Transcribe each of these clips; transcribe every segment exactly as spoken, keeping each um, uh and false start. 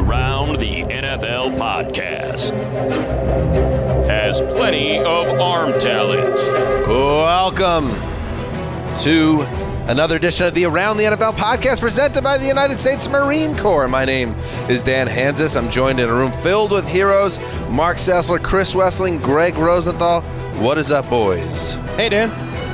Around the N F L podcast has plenty of arm talent. Welcome to another edition of the Around the N F L podcast presented by the United States Marine Corps. My name is Dan Hanzus. I'm joined in a room filled with heroes. Mark Sessler, Chris Wessling, Greg Rosenthal. What is up, boys? Hey, Dan.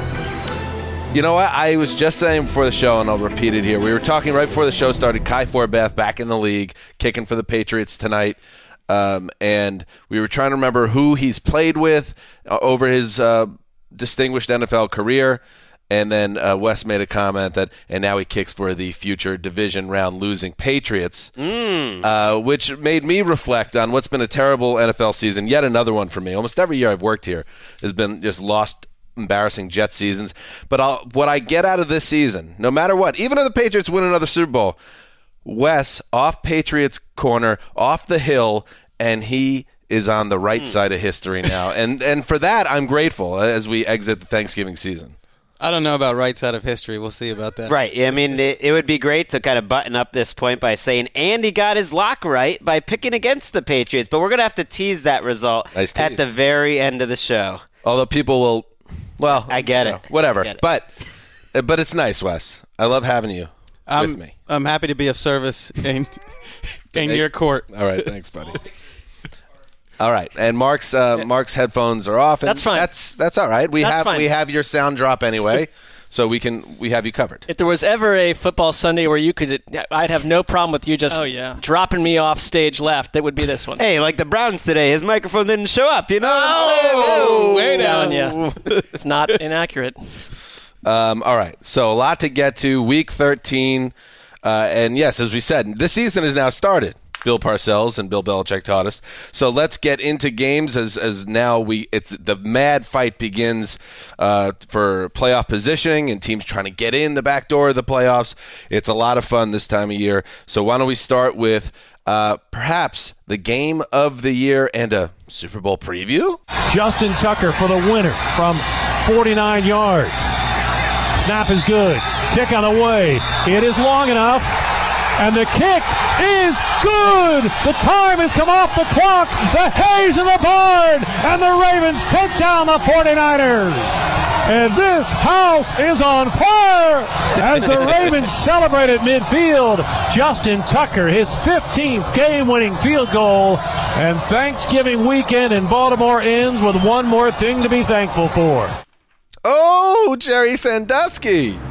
You know what? I was just saying before the show, and I'll repeat it here. We were talking right before the show started. Kai Forbath back in the league, kicking for the Patriots tonight. Um, and we were trying to remember who he's played with uh, over his uh, distinguished N F L career. And then uh, Wes made a comment that, and now he kicks for the future division round losing Patriots, mm. uh, which made me reflect on what's been a terrible N F L season. Yet another one for me. Almost every year I've worked here has been just lost, embarrassing Jet seasons. But I'll, what I get out of this season, no matter what, even if the Patriots win another Super Bowl, Wes off Patriots corner, off the hill, and he is on the right mm. side of history now. And and for that, I'm grateful as we exit the Thanksgiving season. I don't know about right side of history. We'll see about that. Right. I mean, it, it would be great to kind of button up this point by saying Andy got his lock right by picking against the Patriots, but we're going to have to tease that result nice tease. At the very end of the show. Although people will, well, I get it. Know, whatever. Get it. But but it's nice, Wes. I love having you I'm, with me. I'm happy to be of service in, in your court. All right. Thanks, buddy. All right, and Mark's uh, Mark's headphones are off. And that's fine. That's that's all right. We that's have fine. we have your sound drop anyway, so we can we have you covered. If there was ever a football Sunday where you could, I'd have no problem with you just oh, yeah. dropping me off stage left. That would be this one. Hey, like the Browns today, his microphone didn't show up. You know oh, what I'm saying? Wait telling you, it's not inaccurate. Um, all right, so a lot to get to. Week thirteen, uh, and yes, as we said, this season is now started. Bill Parcells and Bill Belichick taught us. So let's get into games as as now we it's the mad fight begins uh, for playoff positioning and teams trying to get in the back door of the playoffs. It's a lot of fun this time of year. So why don't we start with uh, perhaps the game of the year and a Super Bowl preview? Justin Tucker for the winner from forty-nine yards. Snap is good. Kick on the way. It is long enough. And the kick is good. The time has come off the clock. The hay's in the barn. And the Ravens take down the forty-niners. And this house is on fire as the Ravens celebrate at midfield. Justin Tucker, his fifteenth game-winning field goal. And Thanksgiving weekend in Baltimore ends with one more thing to be thankful for. Oh, Jerry Sandusky.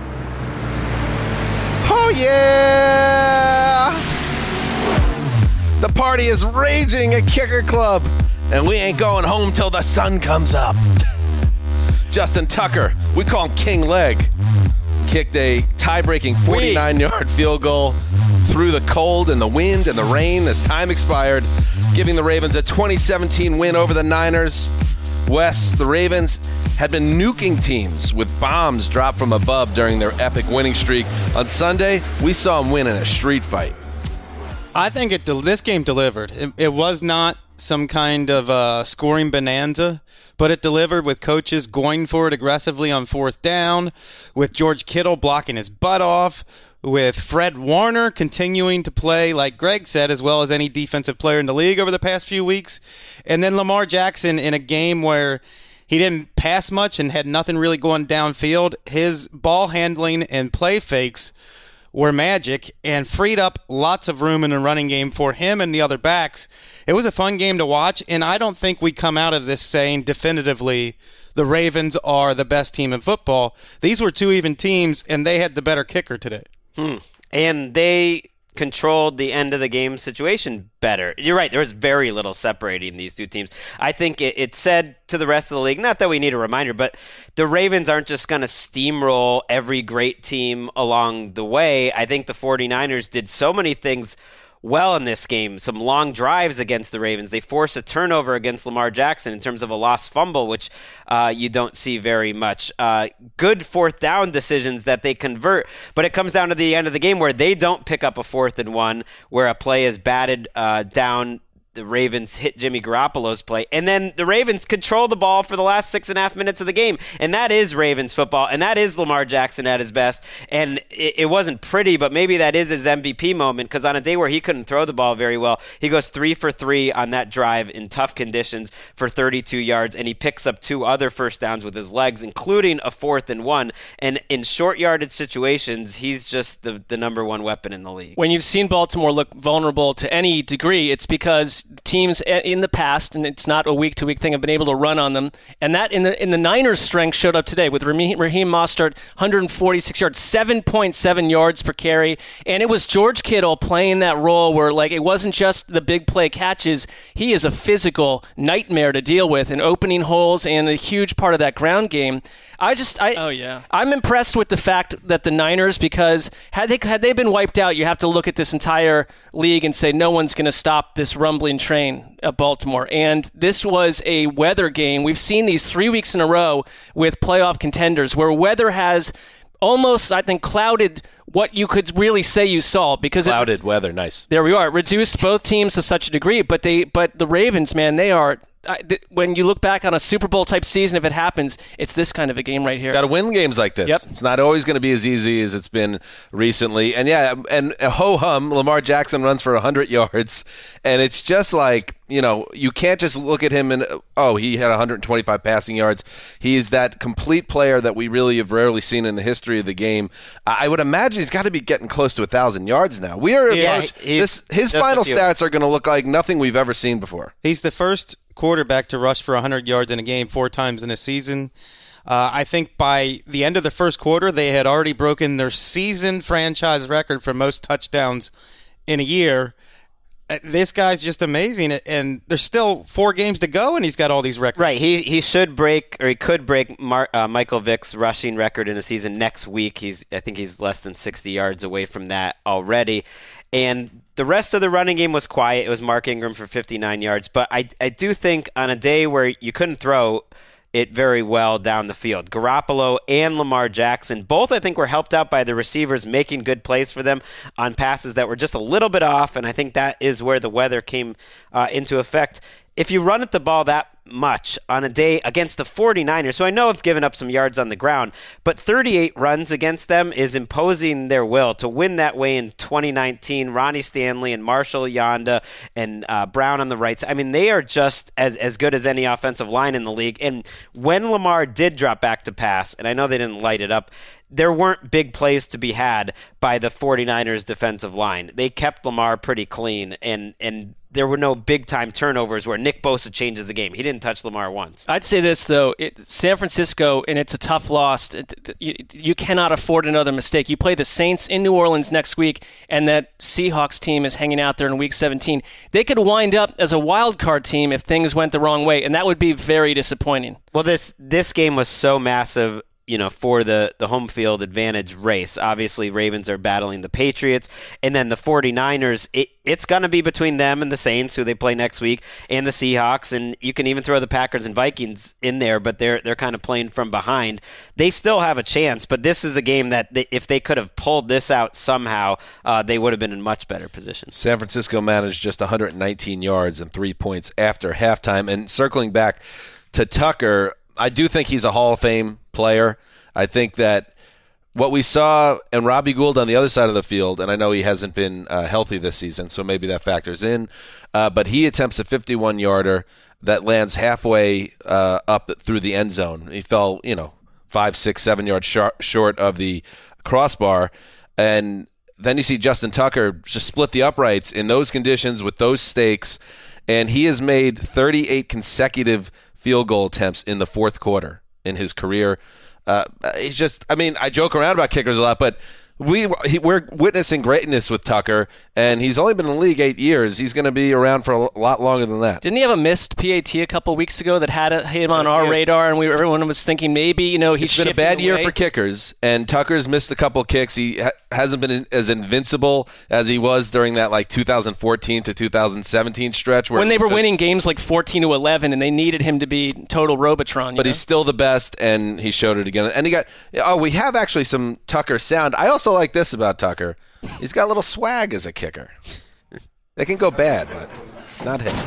Oh, yeah! The party is raging at Kicker Club, and we ain't going home till the sun comes up. Justin Tucker, we call him King Leg, kicked a tie-breaking forty-nine-yard field goal through the cold and the wind and the rain as time expired, giving the Ravens a twenty seventeen win over the Niners. Wes, the Ravens had been nuking teams with bombs dropped from above during their epic winning streak. On Sunday, we saw them win in a street fight. I think it. This game delivered. It, it was not some kind of uh, scoring bonanza, but it delivered with coaches going for it aggressively on fourth down, with George Kittle blocking his butt off, with Fred Warner continuing to play, like Greg said, as well as any defensive player in the league over the past few weeks. And then Lamar Jackson in a game where he didn't pass much and had nothing really going downfield. His ball handling and play fakes were magic and freed up lots of room in the running game for him and the other backs. It was a fun game to watch, and I don't think we come out of this saying definitively the Ravens are the best team in football. These were two even teams, and they had the better kicker today. Hmm. And they controlled the end of the game situation better. You're right. There was very little separating these two teams. I think it, it said to the rest of the league, not that we need a reminder, but the Ravens aren't just going to steamroll every great team along the way. I think the forty-niners did so many things well in this game. Some long drives against the Ravens. They force a turnover against Lamar Jackson in terms of a lost fumble, which uh, you don't see very much. Uh, good fourth down decisions that they convert, but it comes down to the end of the game where they don't pick up a fourth and one, where a play is batted uh, down the Ravens hit Jimmy Garoppolo's play. And then the Ravens control the ball for the last six and a half minutes of the game. And that is Ravens football. And that is Lamar Jackson at his best. And it, it wasn't pretty, but maybe that is his M V P moment, because on a day where he couldn't throw the ball very well, he goes three for three on that drive in tough conditions for thirty-two yards. And he picks up two other first downs with his legs, including a fourth and one. And in short yardage situations, he's just the, the number one weapon in the league. When you've seen Baltimore look vulnerable to any degree, it's because teams in the past, and it's not a week-to-week thing, have been able to run on them. And that in the in the Niners' strength showed up today with Raheem, Raheem Mostert, one hundred forty-six yards, seven point seven yards per carry. And it was George Kittle playing that role where, like, it wasn't just the big play catches. He is a physical nightmare to deal with in opening holes and a huge part of that ground game. I just, I, oh yeah, I'm impressed with the fact that the Niners, because had they had they been wiped out, you have to look at this entire league and say no one's going to stop this rumbling train of Baltimore. And this was a weather game. We've seen these three weeks in a row with playoff contenders where weather has almost, I think, clouded what you could really say you saw, because clouded it, weather, nice. There we are. It reduced both teams to such a degree, but they, but the Ravens, man, they are. I, th- when you look back on a Super Bowl type season, if it happens, it's this kind of a game right here. Got to win games like this. Yep. It's not always going to be as easy as it's been recently. And yeah, and ho hum, Lamar Jackson runs for one hundred yards, and it's just like, you know, you can't just look at him and, oh, he had one hundred twenty-five passing yards. He's that complete player that we really have rarely seen in the history of the game. I would imagine he's got to be getting close to one thousand yards now. We are yeah, approach, this, his final stats are going to look like nothing we've ever seen before. He's the first quarterback to rush for one hundred yards in a game four times in a season. Uh, I think by the end of the first quarter, they had already broken their season franchise record for most touchdowns in a year. This guy's just amazing, and there's still four games to go, and he's got all these records. Right, he he should break, or he could break Mar- uh, Michael Vick's rushing record in a season next week. He's I think he's less than sixty yards away from that already. And the rest of the running game was quiet. It was Mark Ingram for fifty-nine yards. But I, I do think on a day where you couldn't throw it very well down the field, Garoppolo and Lamar Jackson, both I think were helped out by the receivers making good plays for them on passes that were just a little bit off. And I think that is where the weather came uh, into effect. If you run at the ball that much on a day against the 49ers, so I know I've given up some yards on the ground, but thirty-eight runs against them is imposing their will. To win that way in twenty nineteen, Ronnie Stanley and Marshall Yanda and uh, Brown on the right side, I mean, they are just as, as good as any offensive line in the league. And when Lamar did drop back to pass, and I know they didn't light it up, there weren't big plays to be had by the 49ers defensive line. They kept Lamar pretty clean, and, and there were no big-time turnovers where Nick Bosa changes the game. He didn't touch Lamar once. I'd say this, though. It, San Francisco, and it's a tough loss. It, you, you cannot afford another mistake. You play the Saints in New Orleans next week, and that Seahawks team is hanging out there in Week seventeen. They could wind up as a wild card team if things went the wrong way, and that would be very disappointing. Well, this this game was so massive, you know, for the, the home field advantage race. Obviously, Ravens are battling the Patriots, and then the 49ers, it, it's going to be between them and the Saints, who they play next week, and the Seahawks, and you can even throw the Packers and Vikings in there, but they're they're kind of playing from behind. They still have a chance, but this is a game that they, if they could have pulled this out somehow, uh, they would have been in much better position. San Francisco managed just one hundred nineteen yards and three points after halftime. And circling back to Tucker, I do think he's a Hall of Fame player. I think that what we saw, and Robbie Gould on the other side of the field, and I know he hasn't been uh, healthy this season, so maybe that factors in, uh, but he attempts a fifty-one-yarder that lands halfway uh, up through the end zone. He fell, you know, five, six, seven yards short, short of the crossbar, and then you see Justin Tucker just split the uprights in those conditions with those stakes, and he has made thirty-eight consecutive field goal attempts in the fourth quarter in his career. Uh, he's just, I mean, I joke around about kickers a lot, but we, he, we're witnessing greatness with Tucker, and he's only been in the league eight years. He's going to be around for a lot longer than that. Didn't he have a missed P A T a couple weeks ago that had him on our radar, and we everyone was thinking maybe, you know, he's It's been a bad away. year for kickers, and Tucker's missed a couple kicks. He ha- hasn't been as invincible as he was during that like two thousand fourteen to two thousand seventeen stretch. Where when they were just, winning games like fourteen to eleven, and they needed him to be total Robotron. But know? he's still the best, and he showed it again. And he got, oh, we have actually some Tucker sound. I also like this about Tucker. He's got a little swag as a kicker. They can go bad, but not him.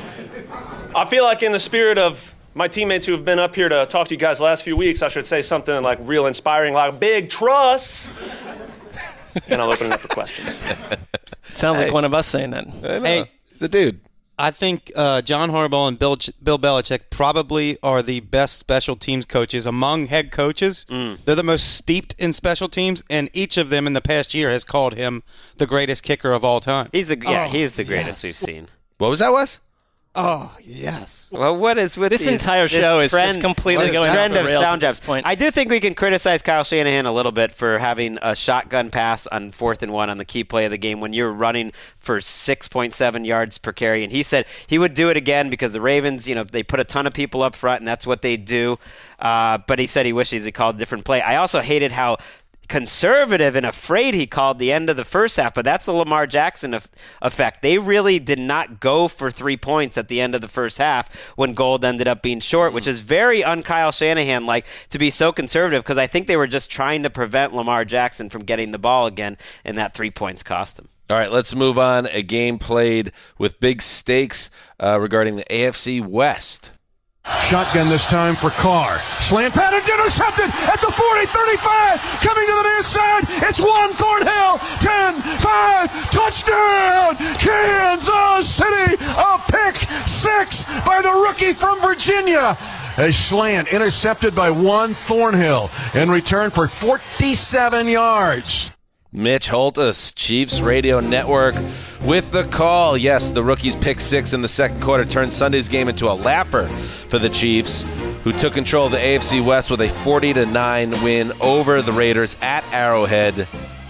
I feel like in the spirit of my teammates who have been up here to talk to you guys the last few weeks, I should say something like real inspiring, like big trust. And I'll open it up for questions. Sounds Hey. like one of us saying that. Hey, He's a dude. I think uh, John Harbaugh and Bill Bill Belichick probably are the best special teams coaches among head coaches. Mm. They're the most steeped in special teams, and each of them in the past year has called him the greatest kicker of all time. He's the yeah, Oh, he's the greatest yes. we've seen. What was that, Wes? Oh, yes. Well, what is with This these- entire this show is just trend- completely this going off trend the of rails sound at this jobs. point. I do think we can criticize Kyle Shanahan a little bit for having a shotgun pass on fourth and one on the key play of the game when you're running for six point seven yards per carry. And he said he would do it again because the Ravens, you know, they put a ton of people up front, and that's what they do. Uh, but he said he wishes he called a different play. I also hated how conservative and afraid he called the end of the first half, but that's the Lamar Jackson eff- effect. They really did not go for three points at the end of the first half when Gold ended up being short, which is very un-Kyle Shanahan like to be so conservative, because I think they were just trying to prevent Lamar Jackson from getting the ball again, and that three points cost him. All right, let's move on. A game played with big stakes uh, regarding the A F C West. Shotgun this time for Carr. Slant pattern intercepted at the forty, thirty-five. Coming to the near side. It's one Thornhill. ten, five, touchdown. Kansas City. A pick six by the rookie from Virginia. A slant intercepted by one Thornhill in return for forty-seven yards. Mitch Holtus, Chiefs Radio Network, with the call. Yes, the rookies pick six in the second quarter turned Sunday's game into a laugher for the Chiefs, who took control of the A F C West with a forty to nine win over the Raiders at Arrowhead.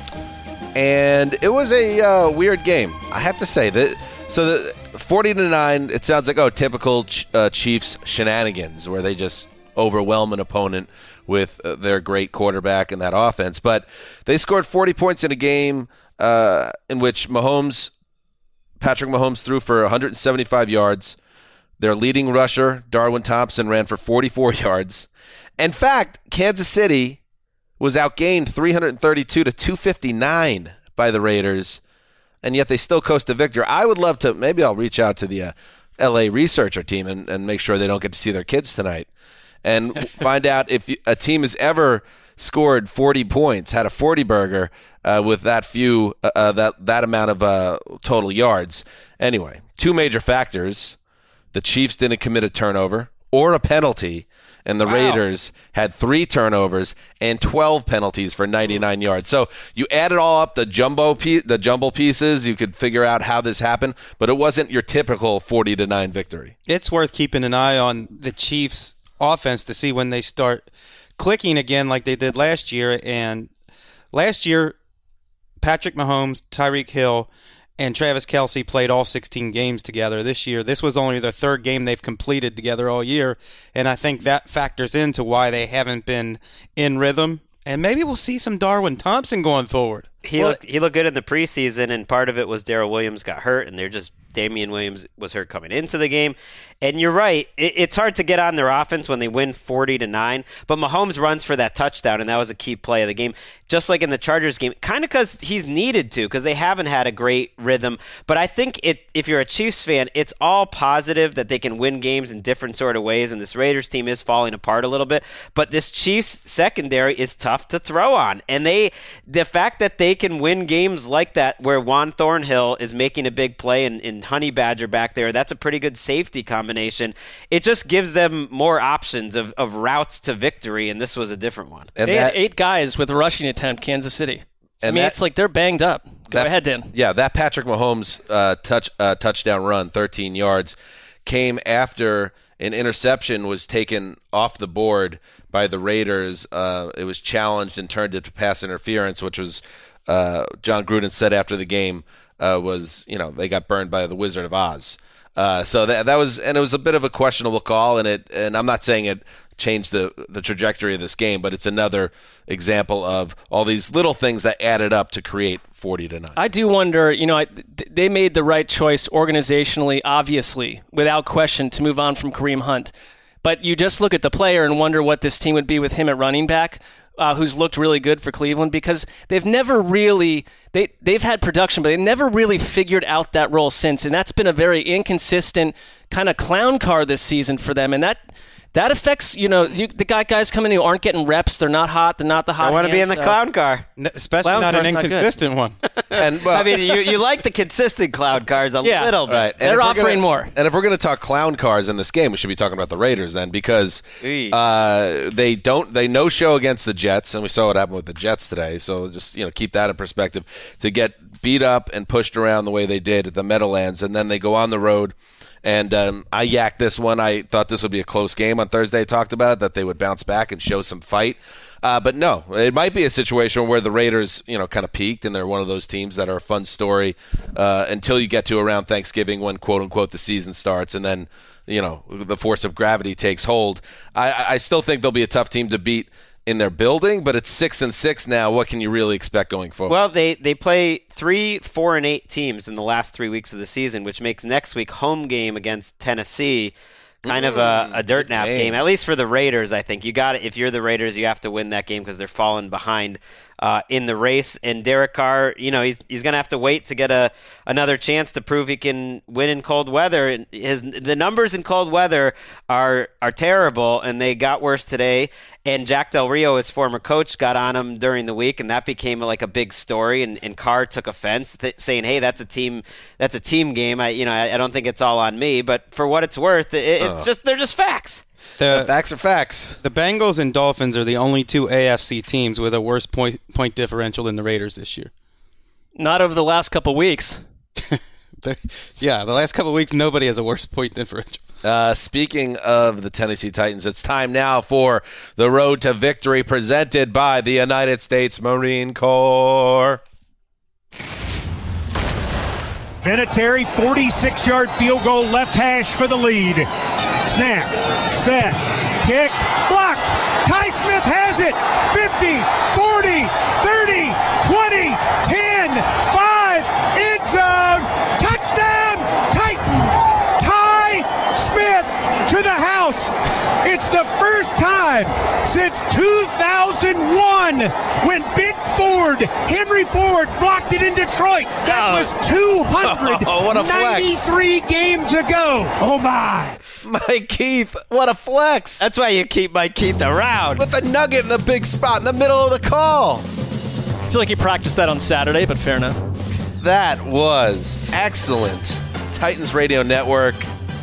And it was a uh, weird game, I have to say. That so the forty to nine, it sounds like oh typical ch- uh, Chiefs shenanigans where they just overwhelm an opponent with uh, their great quarterback and that offense. But they scored forty points in a game uh, in which Mahomes, Patrick Mahomes threw for one hundred seventy-five yards. Their leading rusher, Darwin Thompson, ran for forty-four yards. In fact, Kansas City was outgained three hundred thirty-two to two fifty-nine by the Raiders, and yet they still coast a victory. I would love to, maybe I'll reach out to the uh, L A researcher team and, and make sure they don't get to see their kids tonight, and find out if a team has ever scored forty points, had a forty burger uh, with that few, uh, that that amount of uh, total yards. Anyway, two major factors: the Chiefs didn't commit a turnover or a penalty, and the Wow. Raiders had three turnovers and twelve penalties for ninety-nine yards. So you add it all up, the jumbo pe- the jumble pieces, you could figure out how this happened, but it wasn't your typical forty to nine victory. It's worth keeping an eye on the Chiefs' offense to see when they start clicking again like they did last year. And last year, Patrick Mahomes, Tyreek Hill, and Travis Kelce played all sixteen games together. This year, this was only their third game they've completed together all year, and I think that factors into why they haven't been in rhythm. And maybe we'll see some Darwin Thompson going forward. He Well, looked he looked good in the preseason, and part of it was Darrell Williams got hurt, and they're just Damian Williams was hurt coming into the game. And you're right, it, it's hard to get on their offense when they win forty to nine. But Mahomes runs for that touchdown, and that was a key play of the game. Just like in the Chargers game, kind of because he's needed to, because they haven't had a great rhythm. But I think it, if you're a Chiefs fan, it's all positive that they can win games in different sort of ways. And this Raiders team is falling apart a little bit. But this Chiefs secondary is tough to throw on, and they the fact that they can win games like that, where Juan Thornhill is making a big play and, and Honey Badger back there, that's a pretty good safety combination. It just gives them more options of, of routes to victory, and this was a different one. And They that, had eight guys with a rushing attempt, Kansas City. I And mean, that- it's like they're banged up. Go that- ahead, Dan. Yeah, that Patrick Mahomes uh, touch uh, touchdown run, thirteen yards, came after an interception was taken off the board by the Raiders. Uh, it was challenged and turned into pass interference, which was uh, John Gruden said after the game uh, was, you know, they got burned by the Wizard of Oz. Uh, so that that was, and it was a bit of a questionable call, and it, and I'm not saying it changed the the trajectory of this game, but it's another example of all these little things that added up to create forty to nine. I do wonder, you know, I, th- they made the right choice organizationally, obviously, without question, to move on from Kareem Hunt. But you just look at the player and wonder what this team would be with him at running back. uh, who's looked really good for Cleveland, because they've never really they they've had production, but they never really figured out that role since, and that's been a very inconsistent kind of clown car this season for them, and that. That affects, you know, you, the guy, guys coming in who aren't getting reps. They're not hot. They're not the hot. I want to be in the so. clown car. Especially Clown not an car's not inconsistent one. And well, I mean, you, you like the consistent clown cars a Yeah. little bit. right. And They're if we're offering gonna- more. And if we're going to talk clown cars in this game, we should be talking about the Raiders then, because Eey. uh, they don't they no show against the Jets, and we saw what happened with the Jets today. So just you know keep that in perspective. To get beat up and pushed around the way they did at the Meadowlands, and then they go on the road. And um, I yacked this one. I thought this would be a close game on Thursday. I talked about it, that they would bounce back and show some fight. Uh, but no, it might be a situation where the Raiders, you know, kind of peaked, and they're one of those teams that are a fun story uh, until you get to around Thanksgiving when, quote unquote, the season starts, and then, you know, the force of gravity takes hold. I, I still think they'll be a tough team to beat in their building, but it's six and six now. What can you really expect going forward? Well, they, they play three, four, and eight teams in the last three weeks of the season, which makes next week home game against Tennessee kind of a, a dirt nap game. game. At least for the Raiders, I think you got if you're the Raiders, you have to win that game because they're falling behind uh, in the race. And Derek Carr, you know, he's he's going to have to wait to get a another chance to prove he can win in cold weather. And his the numbers in cold weather are are terrible, and they got worse today. And Jack Del Rio, his former coach, got on him during the week, and that became like a big story. And, and Carr took offense, th- saying, "Hey, that's a team, that's a team game. I, you know, I, I don't think it's all on me." But for what it's worth, it, it's Oh. just they're just facts. The, Facts are facts. the Bengals and Dolphins are the only two A F C teams with a worse point point differential than the Raiders this year. Not over the last couple weeks. Yeah, the last couple of weeks, nobody has a worse point differential. Uh, speaking of the Tennessee Titans, it's time now for the Road to Victory presented by the United States Marine Corps. Vinatieri, forty-six-yard field goal, left hash for the lead. Snap, set, kick, block. Ty Smith has it. fifty, forty, thirty, twenty, ten, five, end zone. Touchdown, Titans. Ty Smith to the house. It's the first time since two thousand one when Big Ford, Henry Ford, blocked it in Detroit. That was two hundred ninety-three games ago. Oh, my. Mike Keith, what a flex. That's why you keep Mike Keith around. With the nugget in the big spot in the middle of the call. I feel like he practiced that on Saturday, but fair enough. That was excellent. Titans Radio Network.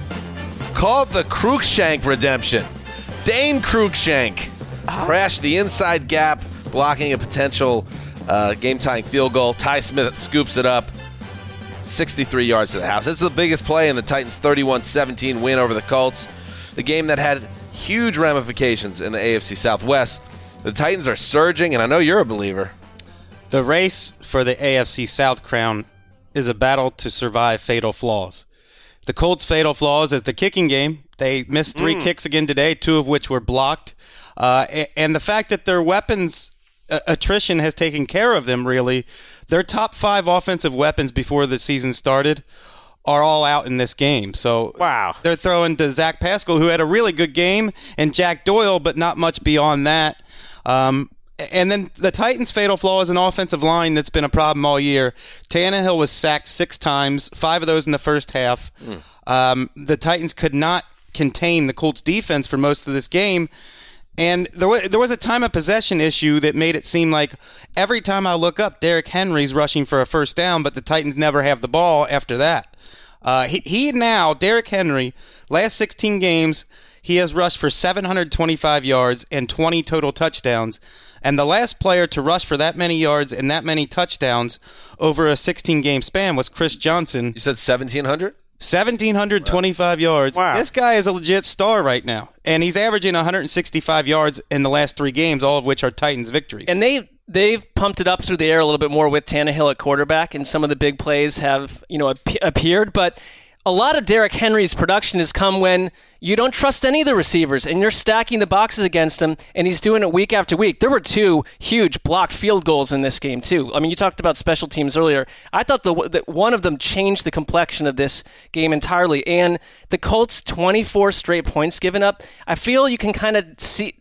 Called the Cruikshank Redemption. Dane Cruikshank crashed the inside gap, blocking a potential uh, game-tying field goal. Ty Smith scoops it up, sixty-three yards to the house. It's the biggest play in the Titans' thirty-one seventeen win over the Colts. The game that had huge ramifications in the A F C Southwest. The Titans are surging, and I know you're a believer. The race for the A F C South crown is a battle to survive fatal flaws. The Colts' fatal flaws is the kicking game. They missed three mm. kicks again today, two of which were blocked. Uh, and the fact that their weapons uh, attrition has taken care of them, really. Their top five offensive weapons before the season started are all out in this game. So wow. They're throwing to Zach Pascal, who had a really good game, and Jack Doyle, but not much beyond that. Um, and then the Titans' fatal flaw is an offensive line that's been a problem all year. Tannehill was sacked six times, five of those in the first half. Mm. Um, the Titans could not contain the Colts' defense for most of this game. And there was, there was a time of possession issue that made it seem like every time I look up, Derrick Henry's rushing for a first down, but the Titans never have the ball after that. Uh, he, he now, Derrick Henry, last sixteen games, he has rushed for seven hundred twenty-five yards and twenty total touchdowns. And the last player to rush for that many yards and that many touchdowns over a sixteen-game span was Chris Johnson. You said seventeen hundred? one thousand seven hundred twenty-five yards. Wow. This guy is a legit star right now. And he's averaging one hundred sixty-five yards in the last three games, all of which are Titans victories. And they've they've pumped it up through the air a little bit more with Tannehill at quarterback, and some of the big plays have, you know, ap- appeared. But a lot of Derrick Henry's production has come when you don't trust any of the receivers, and you're stacking the boxes against him, and he's doing it week after week. There were two huge blocked field goals in this game, too. I mean, you talked about special teams earlier. I thought the, that one of them changed the complexion of this game entirely, and the Colts' twenty-four straight points given up, I feel you can kind of see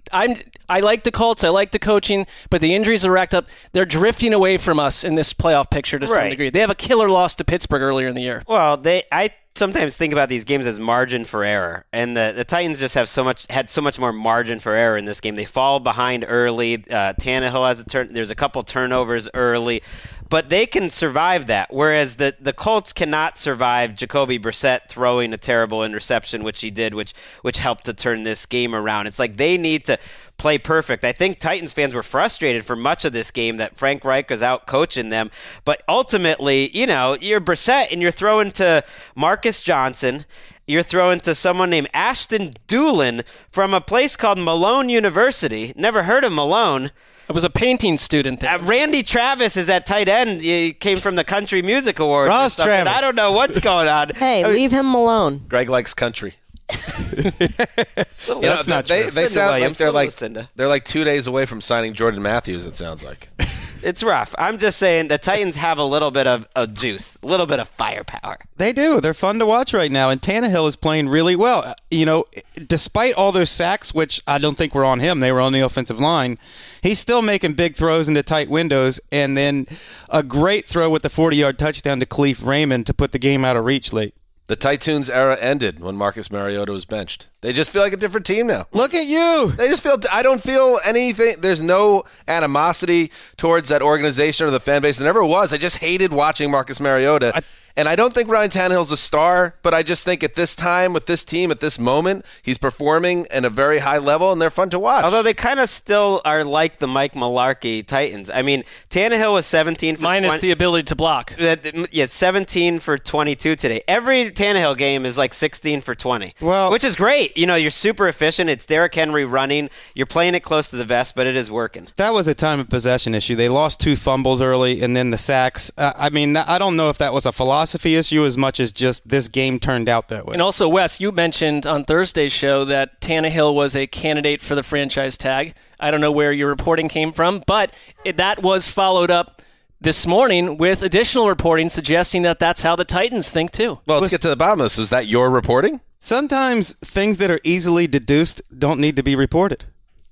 I'm I like the Colts. I like the coaching, but the injuries are racked up. They're drifting away from us in this playoff picture to some Right. degree. They have a killer loss to Pittsburgh earlier in the year. Well, they I sometimes think about these games as margin for error, and the, the Titans just have so much had so much more margin for error in this game. They fall behind early. Uh, Tannehill has a turn. There's a couple turnovers early, but they can survive that. Whereas the the Colts cannot survive Jacoby Brissett throwing a terrible interception, which he did, which which helped to turn this game around. It's like they need to play perfect. I think Titans fans were frustrated for much of this game that Frank Reich was out coaching them. But ultimately, you know, you're Brissett and you're throwing to Marcus Johnson. You're throwing to someone named Ashton Doolin from a place called Malone University. Never heard of Malone. I was a painting student there. Uh, Randy Travis is at tight end. He came from the Country Music Awards. Ross or something. Travis. I don't know what's going on. Hey, leave him alone. Greg likes country. Little You know, That's not they, true. they Lucinda sound like Williams, they're little like Lucinda. they're like two days away from signing Jordan Matthews. It sounds like. It's rough. I'm just saying the Titans have a little bit of, of juice, a little bit of firepower. They do. They're fun to watch right now, and Tannehill is playing really well. You know, despite all those sacks, which I don't think were on him, they were on the offensive line, he's still making big throws into tight windows, and then a great throw with the forty-yard touchdown to Khalif Raymond to put the game out of reach late. The Titans era ended when Marcus Mariota was benched. They just feel like a different team now. Look at you! They just feel. I don't feel anything. There's no animosity towards that organization or the fan base. There never was. I just hated watching Marcus Mariota. I, and I don't think Ryan Tannehill's a star, but I just think at this time, with this team, at this moment, he's performing at a very high level, and they're fun to watch. Although they kind of still are like the Mike Mularkey Titans. I mean, Tannehill was seventeen for Minus twenty the ability to block. Yeah, seventeen for twenty-two today. Every Tannehill game is like sixteen for twenty, Well- which is great. You know, you're super efficient. It's Derrick Henry running. You're playing it close to the vest, but it is working. That was a time of possession issue. They lost two fumbles early and then the sacks. Uh, I mean, I don't know if that was a philosophy issue as much as just this game turned out that way. And also, Wes, you mentioned on Thursday's show that Tannehill was a candidate for the franchise tag. I don't know where your reporting came from, but it, that was followed up this morning with additional reporting suggesting that that's how the Titans think too. well, let's get to the bottom of this. Was that your reporting? Sometimes things that are easily deduced don't need to be reported.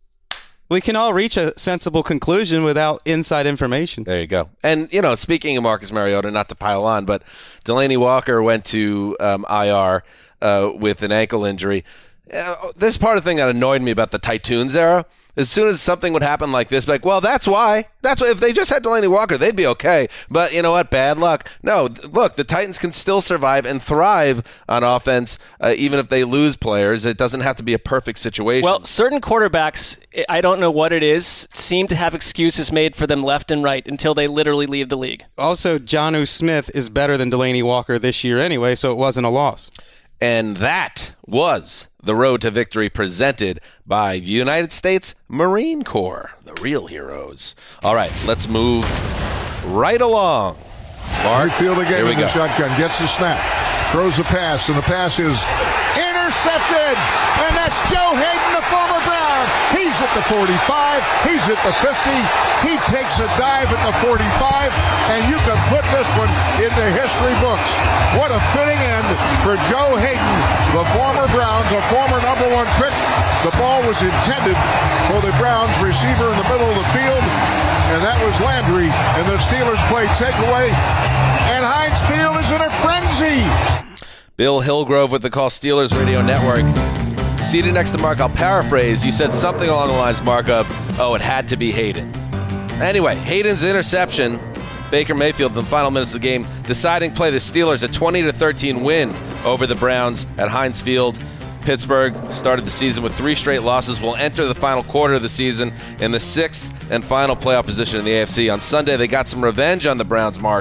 We can all reach a sensible conclusion without inside information. There you go. And, you know, speaking of Marcus Mariota, not to pile on, but Delaney Walker went to um, I R uh, with an ankle injury. Uh, this part of the thing that annoyed me about the Titans era, as soon as something would happen like this, like, well, that's why. That's why. If they just had Delaney Walker, they'd be okay. But you know what? Bad luck. No, th- look, the Titans can still survive and thrive on offense, uh, even if they lose players. It doesn't have to be a perfect situation. Well, certain quarterbacks, I don't know what it is, seem to have excuses made for them left and right until they literally leave the league. Also, Jonnu Smith is better than Delaney Walker this year anyway, so it wasn't a loss. And that was the Road to Victory presented by the United States Marine Corps, the real heroes. All right, let's move right along. Mark, Field again here we in the go. shotgun, gets the snap, throws the pass, and the pass is intercepted. And that's Joe Hayden, the former Brown. He's at the forty-five. He's at the fifty. He takes a dive at the forty-five, and you can put this one in the history books. What a fitting end for Joe Hayden, the former Browns, a former number one pick. The ball was intended for the Browns receiver in the middle of the field, and that was Landry, and the Steelers play takeaway, and Heinz Field is in a frenzy. Bill Hillgrove with the Call Steelers Radio Network. Seated next to Mark, I'll paraphrase. You said something along the lines, Mark, of, oh, it had to be Hayden. Anyway, Hayden's interception, Baker Mayfield in the final minutes of the game, deciding play the Steelers a twenty to thirteen win over the Browns at Heinz Field. Pittsburgh started the season with three straight losses, will enter the final quarter of the season in the sixth and final playoff position in the A F C. On Sunday, they got some revenge on the Browns, Mark.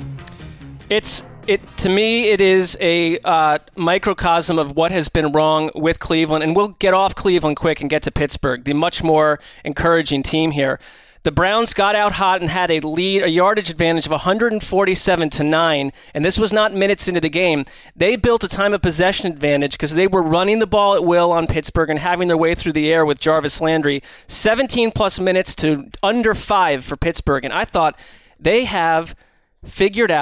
It's it to me. It is a uh, microcosm of what has been wrong with Cleveland, and we'll get off Cleveland quick and get to Pittsburgh, the much more encouraging team here. The Browns got out hot and had a lead, a yardage advantage of one forty-seven to nine, and this was not minutes into the game. They built a time of possession advantage because they were running the ball at will on Pittsburgh and having their way through the air with Jarvis Landry. seventeen plus minutes to under five for Pittsburgh, and I thought they have figured out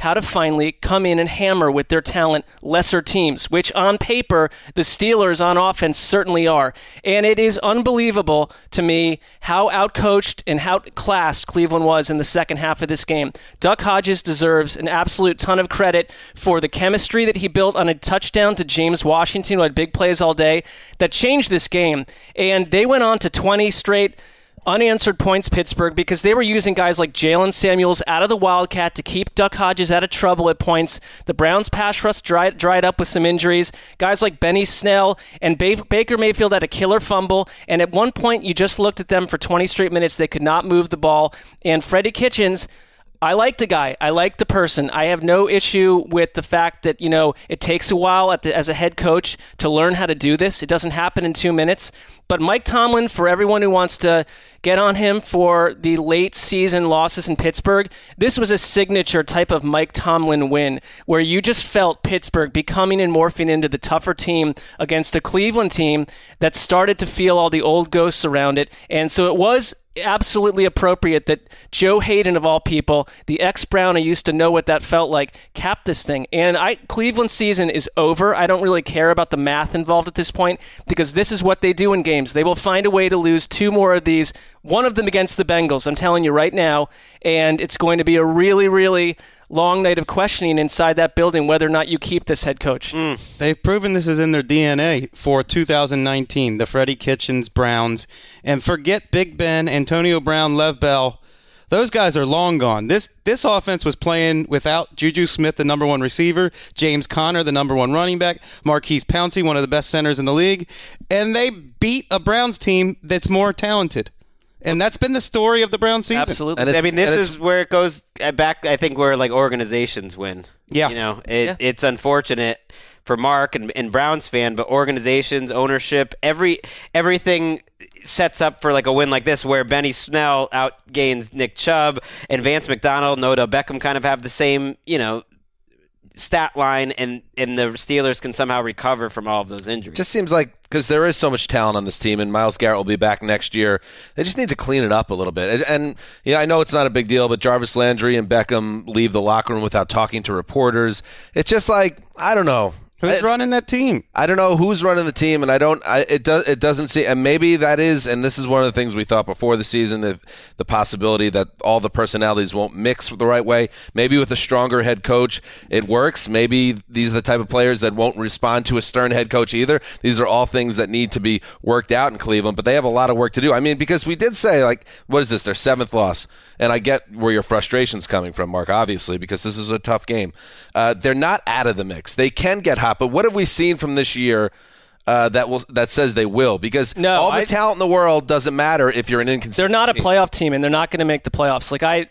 how to finally come in and hammer with their talent lesser teams, which on paper, the Steelers on offense certainly are. And it is unbelievable to me how outcoached and how outclassed Cleveland was in the second half of this game. Duck Hodges deserves an absolute ton of credit for the chemistry that he built on a touchdown to James Washington, who had big plays all day, that changed this game. And they went on to twenty straight unanswered points, Pittsburgh, because they were using guys like Jalen Samuels out of the Wildcat to keep Duck Hodges out of trouble at points. The Browns' pass rush dried, dried up with some injuries. Guys like Benny Snell and ba- Baker Mayfield had a killer fumble, and at one point you just looked at them for twenty straight minutes. They could not move the ball, and Freddie Kitchens, I like the guy. I like the person. I have no issue with the fact that, you know, it takes a while at the, as a head coach to learn how to do this. It doesn't happen in two minutes. But Mike Tomlin, for everyone who wants to get on him for the late season losses in Pittsburgh, this was a signature type of Mike Tomlin win where you just felt Pittsburgh becoming and morphing into the tougher team against a Cleveland team that started to feel all the old ghosts around it. And so it was absolutely appropriate that Joe Hayden, of all people, the ex-Brown who used to know what that felt like, capped this thing. And I Cleveland's season is over. I don't really care about the math involved at this point because this is what they do in games. They will find a way to lose two more of these, one of them against the Bengals, I'm telling you right now, and it's going to be a really, really long night of questioning inside that building whether or not you keep this head coach. Mm. They've proven this is in their D N A for two thousand nineteen, the Freddie Kitchens Browns. And forget Big Ben, Antonio Brown, Lev Bell. Those guys are long gone. This this offense was playing without Juju Smith, the number one receiver, James Conner, the number one running back, Marquise Pouncey, one of the best centers in the league, and they beat a Browns team that's more talented. And that's been the story of the Browns season. Absolutely. I mean, this is where it goes back, I think, where like organizations win. Yeah. You know, it, yeah. it's unfortunate for Mark and, and Browns fan, but organizations, ownership, every everything sets up for like a win like this where Benny Snell outgains Nick Chubb and Vance McDonald and Odell Beckham kind of have the same, you know, stat line, and, and the Steelers can somehow recover from all of those injuries. Just seems like, because there is so much talent on this team, and Myles Garrett will be back next year, they just need to clean it up a little bit. And, and yeah, I know it's not a big deal, but Jarvis Landry and Beckham leave the locker room without talking to reporters. It's just like, I don't know. Who's I, running that team? I don't know who's running the team, and I don't. I, it does. It doesn't seem. And maybe that is. And this is one of the things we thought before the season: the, the possibility that all the personalities won't mix the right way. Maybe with a stronger head coach, it works. Maybe these are the type of players that won't respond to a stern head coach either. These are all things that need to be worked out in Cleveland, but they have a lot of work to do. I mean, because we did say, like, what is this? Their seventh loss, and I get where your frustration's coming from, Mark. Obviously, because this is a tough game. Uh, they're not out of the mix. They can get hot, but what have we seen from this year uh, that will that says they will? Because no, all the I, talent in the world doesn't matter if you're an inconsistent They're not a team. playoff team, and they're not going to make the playoffs. Like I,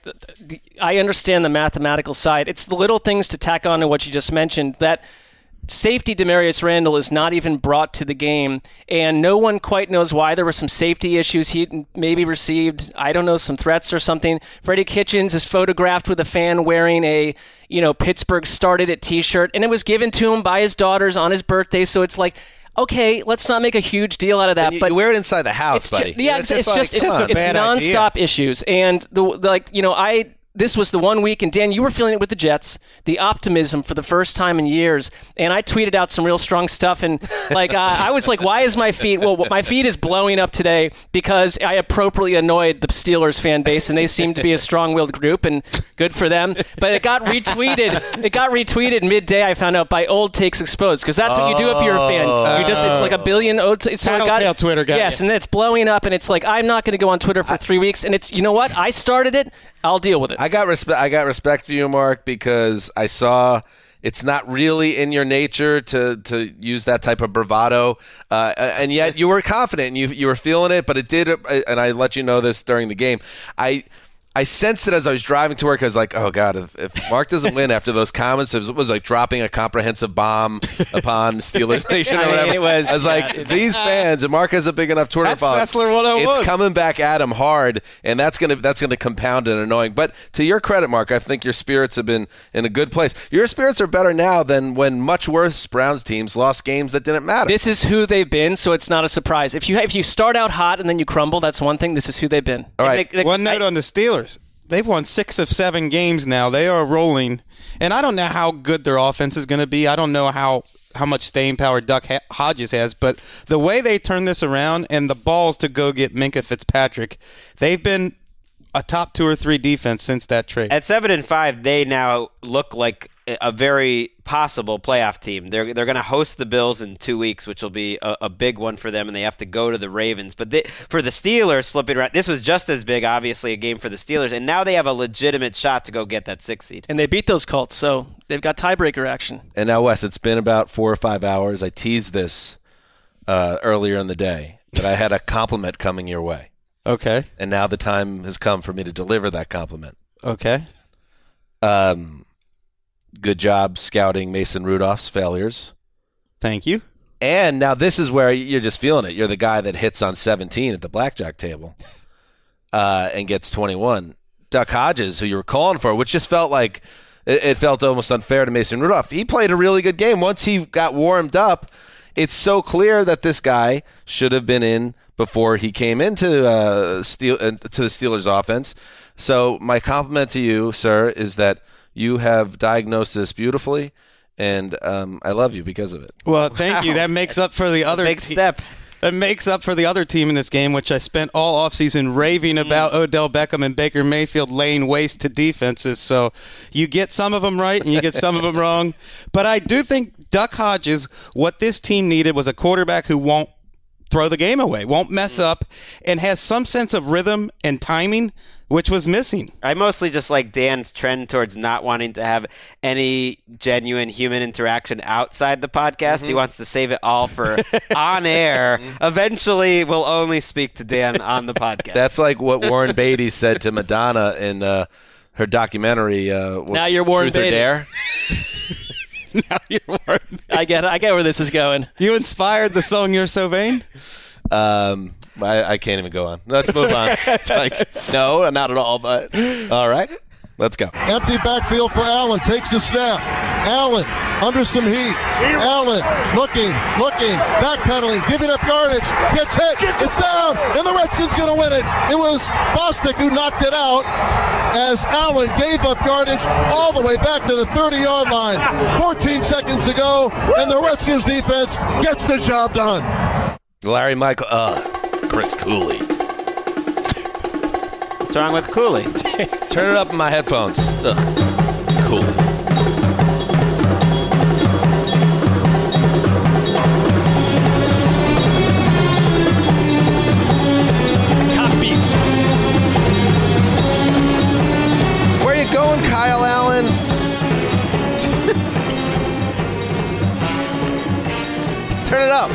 I understand the mathematical side. It's the little things to tack on to what you just mentioned that safety Demarius Randall is not even brought to the game, and no one quite knows why. There were some safety issues. He maybe received, I don't know, some threats or something. Freddie Kitchens is photographed with a fan wearing a, you know, Pittsburgh started it t-shirt, and it was given to him by his daughters on his birthday, so it's like, okay, let's not make a huge deal out of that. You, but you wear it inside the house, it's buddy. Ju- yeah, it's, it's, just, it's like, just come it's, on. it's nonstop issues, and the like, you know, I. This was the one week, and Dan, you were feeling it with the Jets, the optimism for the first time in years, and I tweeted out some real strong stuff, and like uh, I was like, why is my feed, well, my feed is blowing up today because I appropriately annoyed the Steelers fan base, and they seem to be a strong-willed group, and good for them, but it got retweeted, it got retweeted midday, I found out, by Old Takes Exposed, because that's what you do if you're a fan. You just, it's like a billion old takes. So Tattletale Twitter guy. Yes, and it's blowing up, and it's like, I'm not going to go on Twitter for three weeks, and it's, you know what, I started it, I'll deal with it. I got respect. I got respect for you, Mark, because I saw it's not really in your nature to to use that type of bravado, uh, and yet you were confident and you you were feeling it. But it did, and I let you know this during the game. I. I sensed it as I was driving to work. I was like, oh, God, if, if Mark doesn't win after those comments, it was, it was like dropping a comprehensive bomb upon Steelers Nation or I mean, whatever. it was, I was like, yeah, these fans, and Mark has a big enough Twitter That's following. Sessler one oh one. It's coming back at him hard, and that's going to that's gonna compound and annoying. But to your credit, Mark, I think your spirits have been in a good place. Your spirits are better now than when much worse Browns teams lost games that didn't matter. This is who they've been, so it's not a surprise. If you if you start out hot and then you crumble, that's one thing. This is who they've been. All right. The- the- One note I- on the Steelers. they've won six of seven games now. They are rolling. And I don't know how good their offense is going to be. I don't know how, how much staying power Duck Hodges has. But the way they turn this around and the balls to go get Minkah Fitzpatrick, they've been a top two or three defense since that trade. At seven and five, they now look like a very possible playoff team. They're they're going to host the Bills in two weeks, which will be a, a big one for them, and they have to go to the Ravens. But they, for the Steelers, flipping around, this was just as big, obviously, a game for the Steelers, and now they have a legitimate shot to go get that sixth seed. And they beat those Colts, so they've got tiebreaker action. And now, Wes, it's been about four or five hours. I teased this uh, earlier in the day, that I had a compliment coming your way. Okay. And now the time has come for me to deliver that compliment. Okay. Um, good job scouting Mason Rudolph's failures. Thank you. And now this is where you're just feeling it. You're the guy that hits on seventeen at the blackjack table uh, and gets twenty-one. Duck Hodges, who you were calling for, which just felt like it, it felt almost unfair to Mason Rudolph. He played a really good game. Once he got warmed up, it's so clear that this guy should have been in before he came into uh, Steel, uh, to the Steelers offense. So my compliment to you, sir, is that you have diagnosed this beautifully, and um, I love you because of it. Well, thank wow. you. That makes up for the other big te- step. That makes up for the other team in this game, which I spent all offseason raving about Odell Beckham and Baker Mayfield laying waste to defenses. So you get some of them right and you get some of them wrong. But I do think Duck Hodges, what this team needed was a quarterback who won't throw the game away, won't mess up, and has some sense of rhythm and timing, which was missing. I mostly just like Dan's trend towards not wanting to have any genuine human interaction outside the podcast. Mm-hmm. He wants to save it all for on air. Eventually, we'll only speak to Dan on the podcast. That's like what Warren Beatty said to Madonna in uh, her documentary. Uh, now you're Warren Truth Beatty. Or Dare. Now you're Warren. I get it. I get where this is going. You inspired the song "You're So Vain." Um, I, I can't even go on. Let's move on. It's like, no, not at all. But all right, let's go. Empty backfield for Allen. Takes the snap. Allen under some heat. Allen looking, looking, backpedaling, giving up yardage. Gets hit. It's down, and the Redskins going to win it. It was Bostic who knocked it out as Allen gave up yardage all the way back to the thirty-yard line. fourteen seconds to go, and the Redskins defense gets the job done. Larry Michael, uh, Chris Cooley. What's wrong with Cooley? Turn it up in my headphones. Ugh, Cooley. Copy. Where you going, Kyle Allen? Turn it up.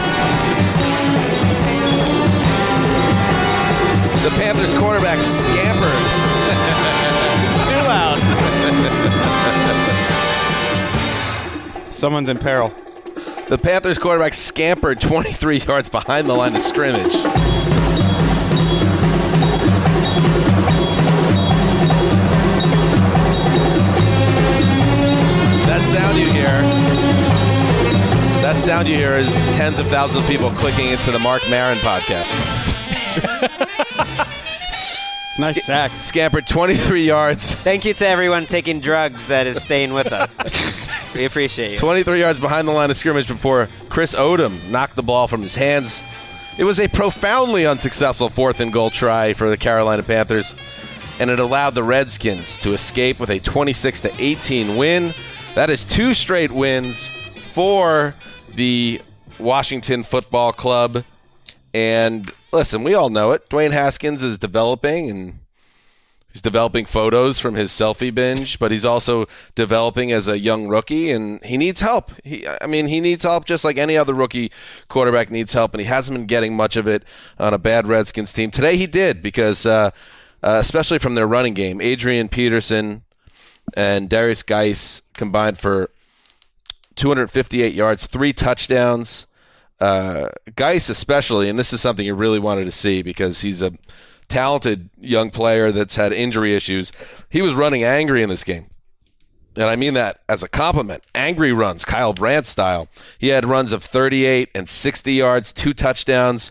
The Panthers quarterback scampered. Too loud. Someone's in peril. The Panthers quarterback scampered twenty-three yards behind the line of scrimmage. That sound you hear, that sound you hear is tens of thousands of people clicking into the Mark Maron podcast. Nice sack. Scampered twenty-three yards. Thank you to everyone taking drugs that is staying with us. We appreciate you. twenty-three yards behind the line of scrimmage before Chris Odom knocked the ball from his hands. It was a profoundly unsuccessful fourth and goal try for the Carolina Panthers, and it allowed the Redskins to escape with a twenty-six to eighteen win. That is two straight wins for the Washington Football Club. And listen, we all know it. Dwayne Haskins is developing, and he's developing photos from his selfie binge, but he's also developing as a young rookie, and he needs help. He, I mean, he needs help just like any other rookie quarterback needs help, and he hasn't been getting much of it on a bad Redskins team. Today he did because, uh, uh, especially from their running game, Adrian Peterson and Darius Geis combined for two hundred fifty-eight yards, three touchdowns. Uh, Geis especially, and this is something you really wanted to see because he's a talented young player that's had injury issues. He was running angry in this game. And I mean that as a compliment. Angry runs, Kyle Brandt style. He had runs of thirty-eight and sixty yards, two touchdowns.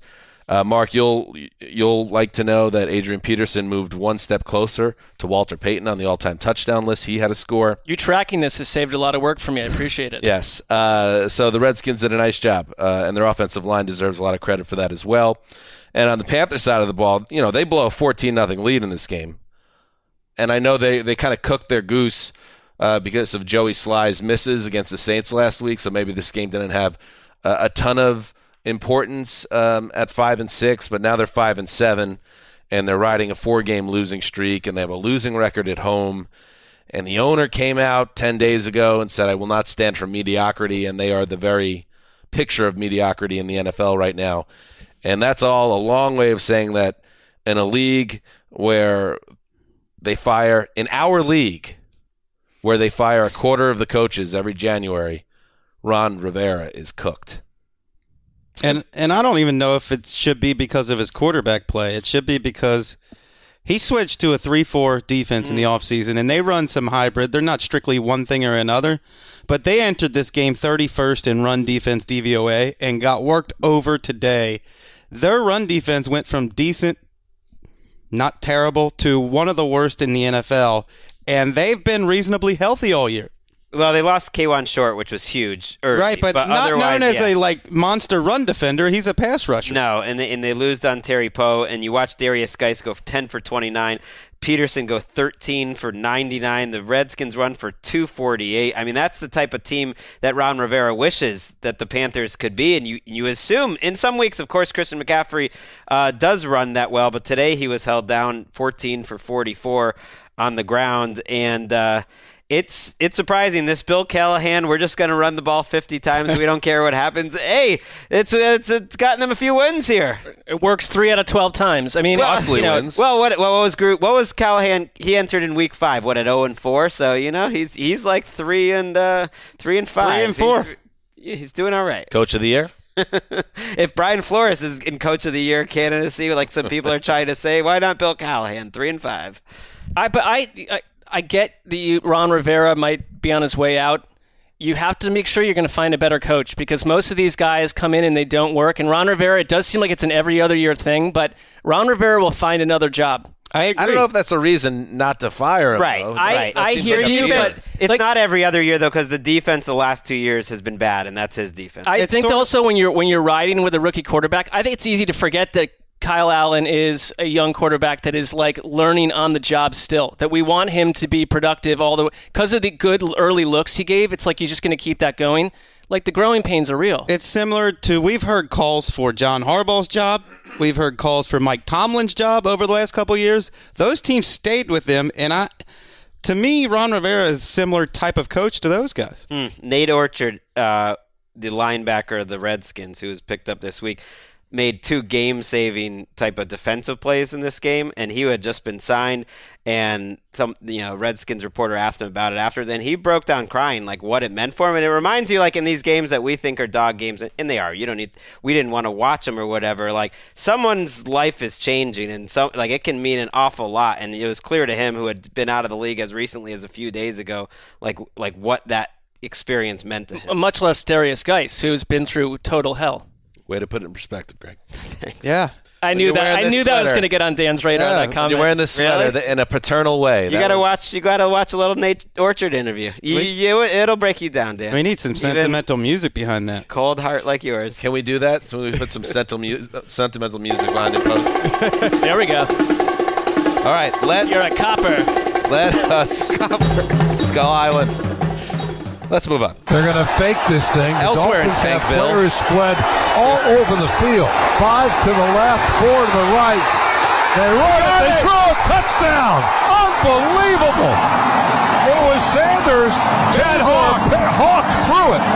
Uh, Mark, you'll you'll like to know that Adrian Peterson moved one step closer to Walter Payton on the all-time touchdown list. He had a score. You tracking this has saved a lot of work for me. I appreciate it. Yes. Uh, so the Redskins did a nice job, uh, and their offensive line deserves a lot of credit for that as well. And on the Panthers side of the ball, you know, they blow a fourteen nothing lead in this game. And I know they, they kind of cooked their goose uh, because of Joey Sly's misses against the Saints last week, so maybe this game didn't have uh, a ton of importance um, at five and six, but now they're five and seven, and they're riding a four-game losing streak, and they have a losing record at home. And the owner came out ten days ago and said, "I will not stand for mediocrity," and they are the very picture of mediocrity in the N F L right now. And that's all a long way of saying that in a league where they fire, in our league, where they fire a quarter of the coaches every January, Ron Rivera is cooked. And and I don't even know if it should be because of his quarterback play. It should be because he switched to a three four defense mm. in the offseason, and they run some hybrid. They're not strictly one thing or another, but they entered this game thirty-first in run defense D V O A and got worked over today. Their run defense went from decent, not terrible, to one of the worst in the N F L, and they've been reasonably healthy all year. Well, they lost K'Wan Short, which was huge. Early, right, but, but not known as yeah. a like monster run defender. He's a pass rusher. No, and they, and they lose on Terry Poe, and you watch Darius Geis go ten for twenty-nine, Peterson go thirteen for ninety-nine, the Redskins run for two forty-eight. I mean, that's the type of team that Ron Rivera wishes that the Panthers could be, and you you assume in some weeks, of course, Christian McCaffrey uh, does run that well, but today he was held down fourteen for forty-four on the ground, and uh, It's it's surprising. This Bill Callahan, we're just going to run the ball fifty times. We don't care what happens. Hey, it's it's it's gotten them a few wins here. It works three out of twelve times. I mean, Costly you know, wins. Well, what what was group? What was Callahan? He entered in week five. What at zero and four? So you know he's he's like three and uh, three and five. Three and four. He's, he's doing all right. Coach of the year? If Brian Flores is in Coach of the Year candidacy, like some people are trying to say, why not Bill Callahan? Three and five. I but I. I I get that Ron Rivera might be on his way out. You have to make sure you're going to find a better coach because most of these guys come in and they don't work. And Ron Rivera, it does seem like it's an every other year thing, but Ron Rivera will find another job. I agree. I don't know if that's a reason not to fire him. Right. though. I, Right. I seems hear like a you, defense- but It's like, not every other year though, because the defense the last two years has been bad, and that's his defense. I It's think sort of- also when you're when you're riding with a rookie quarterback, I think it's easy to forget that Kyle Allen is a young quarterback that is like learning on the job still. That we want him to be productive all the way because of the good early looks he gave. It's like he's just going to keep that going. Like the growing pains are real. It's similar to, we've heard calls for John Harbaugh's job. We've heard calls for Mike Tomlin's job over the last couple of years. Those teams stayed with him, and I, to me, Ron Rivera is a similar type of coach to those guys. Mm. Nate Orchard, uh, the linebacker of the Redskins, who was picked up this week, made two game-saving type of defensive plays in this game, and he had just been signed, and some you know Redskins reporter asked him about it after, then he broke down crying, like what it meant for him, and it reminds you, like in these games that we think are dog games, and they are, you don't need, we didn't want to watch them or whatever, like someone's life is changing, and so like it can mean an awful lot, and it was clear to him, who had been out of the league as recently as a few days ago, like like what that experience meant to him. Much less Darius Geis, who's been through total hell. Way to put it in perspective, Greg. Yeah. I When knew you're that. wearing I this knew that was sweater. going to get on Dan's radar. Yeah, that when comment. you're wearing this sweater Really? th- in a paternal way. You That gotta was- watch. You gotta watch a little Nate Orchard interview. You, you, it'll break you down, Dan. We need some Even sentimental music behind that. cold heart like yours. Can we do that? So we put some sentimental, mu- sentimental music behind it post. There we go. All right, let You're a copper. let us Skull Island. Let's move on. They're going to fake this thing. The Elsewhere in Dolphins have Tankville. players spread all over the field. Five to the left, four to the right. They run it, they throw it, touchdown! Unbelievable! It was Sanders. Ted Hawk. Hawk threw it.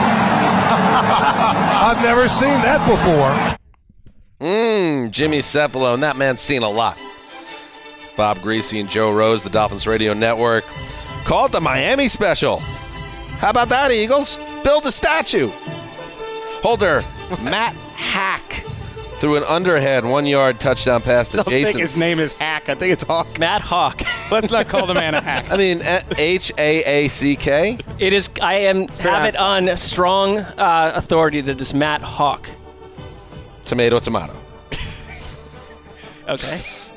I've never seen that before. Mmm, Jimmy Cephalo, and that man's seen a lot. Bob Greasy and Joe Rose, the Dolphins Radio Network, called the Miami Special. How about that, Eagles? Build a statue. Holder, Matt Hack threw an underhand one-yard touchdown pass to I don't Jason. think his name is Hack. I think it's Hawk. Matt Hawk. Let's not call the man a hack. I mean, H A A C K. It is. I am have it on strong uh, authority that it is Matt Hawk. Tomato, tomato. Okay.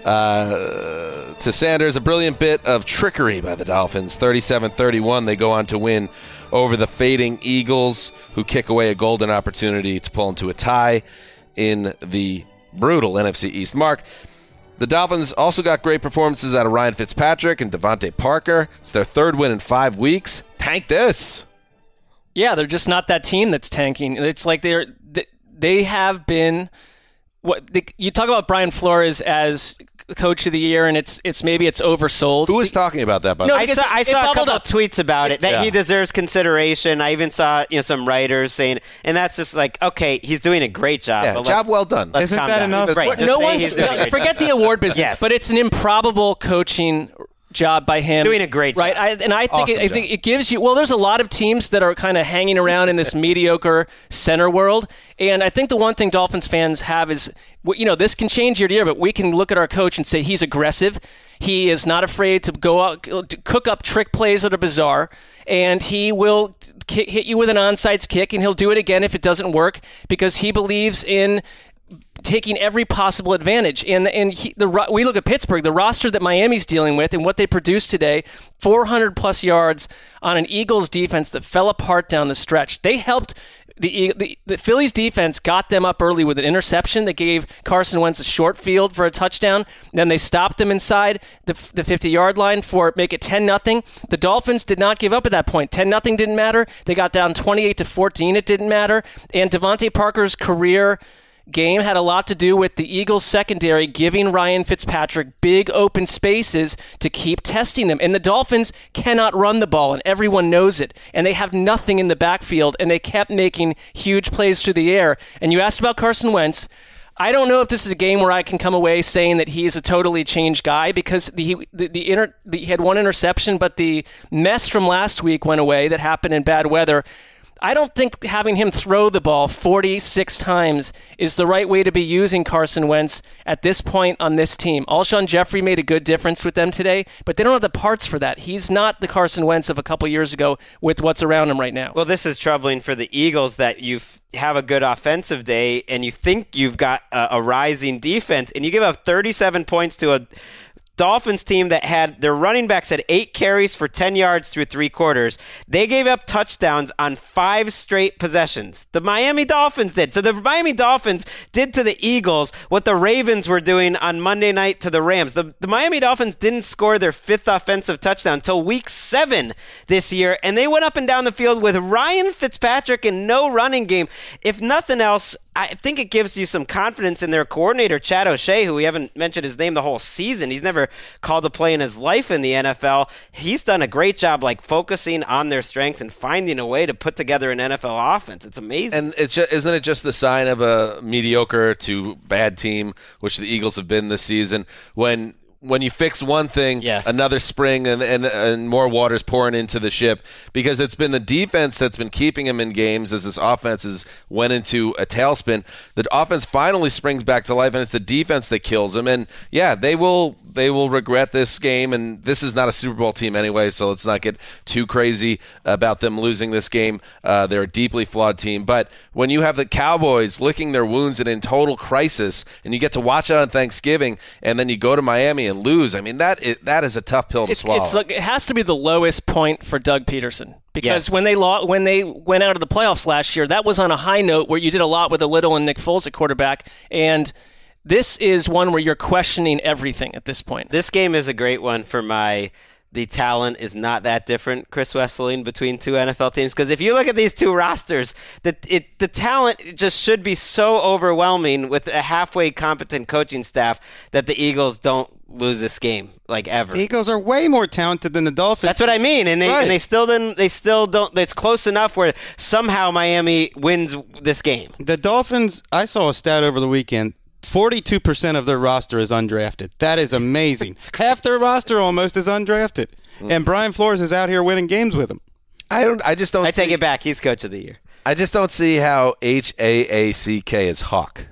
Uh, to Sanders, a brilliant bit of trickery by the Dolphins. thirty-seven thirty-one, they go on to win over the fading Eagles, who kick away a golden opportunity to pull into a tie in the brutal N F C East. Mark, the Dolphins also got great performances out of Ryan Fitzpatrick and Devontae Parker. It's their third win in five weeks. Tank this. Yeah, they're just not that team that's tanking. It's like they're they have been. What the, you talk about Brian Flores as coach of the year, and it's it's maybe it's oversold. Who is talking about that? By no, the way? I saw, I saw a couple of tweets about it that yeah. he deserves consideration. I even saw you know some writers saying, and that's just like, okay, he's doing a great job. Yeah, but job well done. Isn't that down. enough? Right, no one's no, forget the award business, yes. but it's an improbable coaching job by him. Doing a great job. Right? I, and I think, Awesome it, I think it gives you, well, there's a lot of teams that are kind of hanging around in this mediocre center world. And I think the one thing Dolphins fans have is, you know, this can change year to year, but we can look at our coach and say he's aggressive. He is not afraid to go out, to cook up trick plays that are bizarre, and he will k- hit you with an onside kick, and he'll do it again if it doesn't work because he believes in taking every possible advantage. And and he, the we look at Pittsburgh, the roster that Miami's dealing with and what they produced today, four hundred plus yards on an Eagles defense that fell apart down the stretch. They helped the the, the Phillies defense got them up early with an interception that gave Carson Wentz a short field for a touchdown. Then they stopped them inside the the fifty-yard line for make it ten nothing. The Dolphins did not give up at that point. ten nothing didn't matter. They got down twenty-eight to fourteen. It didn't matter. And Devontae Parker's career game had a lot to do with the Eagles secondary giving Ryan Fitzpatrick big open spaces to keep testing them. And the Dolphins cannot run the ball, and everyone knows it. And they have nothing in the backfield, and they kept making huge plays through the air. And you asked about Carson Wentz. I don't know if this is a game where I can come away saying that he is a totally changed guy because the the, the, inter, the he had one interception, but the mess from last week went away that happened in bad weather. I don't think having him throw the ball forty-six times is the right way to be using Carson Wentz at this point on this team. Alshon Jeffrey made a good difference with them today, but they don't have the parts for that. He's not the Carson Wentz of a couple years ago with what's around him right now. Well, this is troubling for the Eagles that you have a good offensive day and you think you've got a, a rising defense, and you give up thirty-seven points to a Dolphins team that had their running backs had eight carries for ten yards through three quarters. They gave up touchdowns on five straight possessions. The Miami Dolphins did. So the Miami Dolphins did to the Eagles what the Ravens were doing on Monday night to the Rams. The, the Miami Dolphins didn't score their fifth offensive touchdown until week seven this year, and they went up and down the field with Ryan Fitzpatrick and no running game. If nothing else, I think it gives you some confidence in their coordinator, Chad O'Shea, who we haven't mentioned his name the whole season. He's never called a play in his life in the N F L. He's done a great job like focusing on their strengths and finding a way to put together an N F L offense. It's amazing. And it's just, isn't it just the sign of a mediocre to bad team, which the Eagles have been this season, when when you fix one thing, yes. another spring and, and and more water's pouring into the ship, because it's been the defense that's been keeping him in games as this offense has went into a tailspin. The offense finally springs back to life, and it's the defense that kills him. And yeah, they will they will regret this game, and this is not a Super Bowl team anyway, so let's not get too crazy about them losing this game. Uh, they're a deeply flawed team. But when you have the Cowboys licking their wounds and in total crisis, and you get to watch it on Thanksgiving, and then you go to Miami and lose, I mean, that is, that is a tough pill to it's, swallow. It's like, it has to be the lowest point for Doug Peterson. Because yes. when they lo- when they went out of the playoffs last year, that was on a high note where you did a lot with a Little and Nick Foles at quarterback. And this is one where you're questioning everything at this point. This game is a great one for my the talent is not that different, Chris Wesseling, between two N F L teams. Because if you look at these two rosters, the, it, the talent just should be so overwhelming with a halfway competent coaching staff that the Eagles don't lose this game, like, ever. The Eagles are way more talented than the Dolphins. That's what I mean, and they right. and they still didn't. They still don't. It's close enough where somehow Miami wins this game. The Dolphins, I saw a stat over the weekend. forty-two percent of their roster is undrafted. That is amazing. Half their roster almost is undrafted. Mm. And Brian Flores is out here winning games with them. I don't. I just don't. I see, take it back. He's coach of the year. I just don't see how H A A C K is Hawk.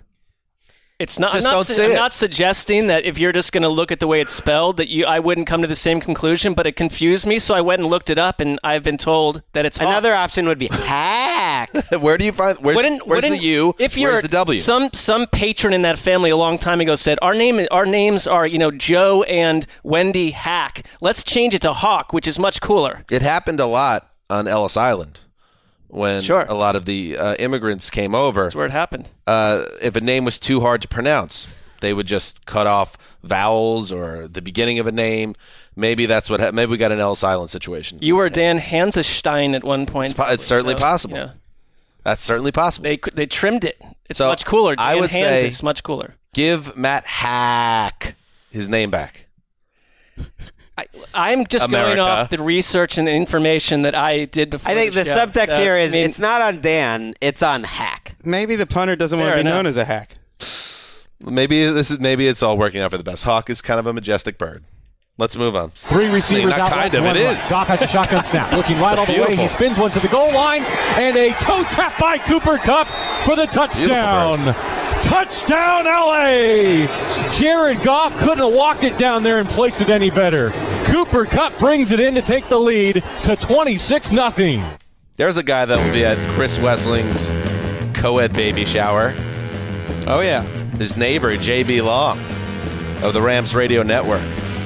It's not. Just I'm, not don't su- say I'm it. not suggesting that if you're just going to look at the way it's spelled, that you I wouldn't come to the same conclusion. But it confused me, so I went and looked it up, and I've been told that it's Hawk. Another option would be hack. Where do you find where's, Wouldn't- where's the wouldn't- U? If you're where's the W? some some patron in that family a long time ago said our name our names are you know Joe and Wendy Hack. Let's change it to Hawk, which is much cooler. It happened a lot on Ellis Island when Sure. a lot of the uh, immigrants came over. That's where it happened. Uh, if a name was too hard to pronounce, they would just cut off vowels or the beginning of a name. Maybe that's what. Ha- maybe we got an Ellis Island situation. You were Dan Hansestein at one point. It's, po- it's certainly so, possible. you know, That's certainly possible. they they trimmed it. It's So, much cooler. Dan I would Hans, say- it's much cooler. Give Matt Hack his name back. I, I'm just going America. off the research and the information that I did before. I think the, show. subtext So, here is I mean, it's not on Dan, it's on Hack. Maybe the punter doesn't want Fair to be enough. known as a hack. Maybe this is. Maybe it's all working out for the best. Hawk is kind of a majestic bird. Let's move on. Three receivers Not out kind left, of, one it right. is. Goff has a shotgun snap. Looking right all the way. beautiful. He spins one to the goal line. And a toe tap by Cooper Kupp for the touchdown. Touchdown, L A! Jared Goff couldn't have walked it down there and placed it any better. Cooper Kupp brings it in to take the lead to twenty-six nothing. There's a guy that will be at Chris Wessling's co-ed baby shower. Oh, yeah. His neighbor, J B Long, of the Rams radio network.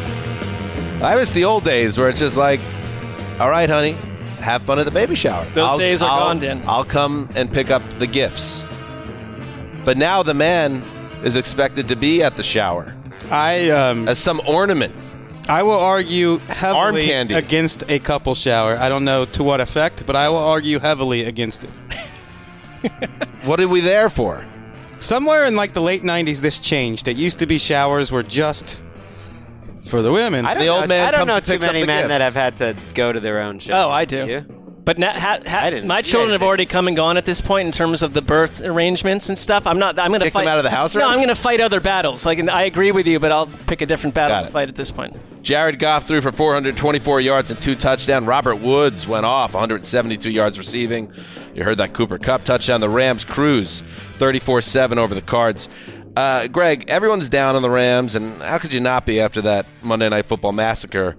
I miss the old days where it's just like, all right, honey, have fun at the baby shower. Those I'll, days are I'll- gone, Dan. I'll come and pick up the gifts. But now the man is expected to be at the shower I um, as some ornament. I will argue Arm heavily candy. against a couple shower. I don't know to what effect, but I will argue heavily against it. What are we there for? Somewhere in like the late nineties, this changed. It used to be showers were just for the women. I don't The know, old man I don't comes know and too picks up many the men that gifts. have had to go to their own show. Oh, I do. You? But na- ha, ha, I didn't. my You children guys have did. already come and gone at this point in terms of the birth arrangements and stuff. I'm not. I'm going to Kick them fight out of the house No, already? I'm going to fight other battles. Like and I agree with you, but I'll pick a different battle Got to it. fight at this point. Jared Goff threw for four hundred twenty-four yards and two touchdowns. Robert Woods went off, one hundred seventy-two yards receiving. You heard that Cooper Kupp touchdown. The Rams cruise thirty-four seven over the Cards. Uh, Greg, everyone's down on the Rams, and how could you not be after that Monday Night Football massacre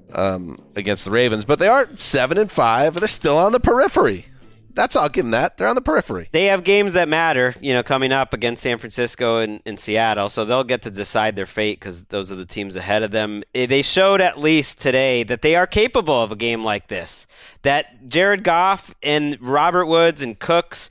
um, against the Ravens? But they are seven and five, but they're still on the periphery. That's all. I'll give them that. They're on the periphery. They have games that matter, you know, coming up against San Francisco and, and Seattle, so they'll get to decide their fate because those are the teams ahead of them. Eh, They showed at least today that they are capable of a game like this. That Jared Goff and Robert Woods and Cooks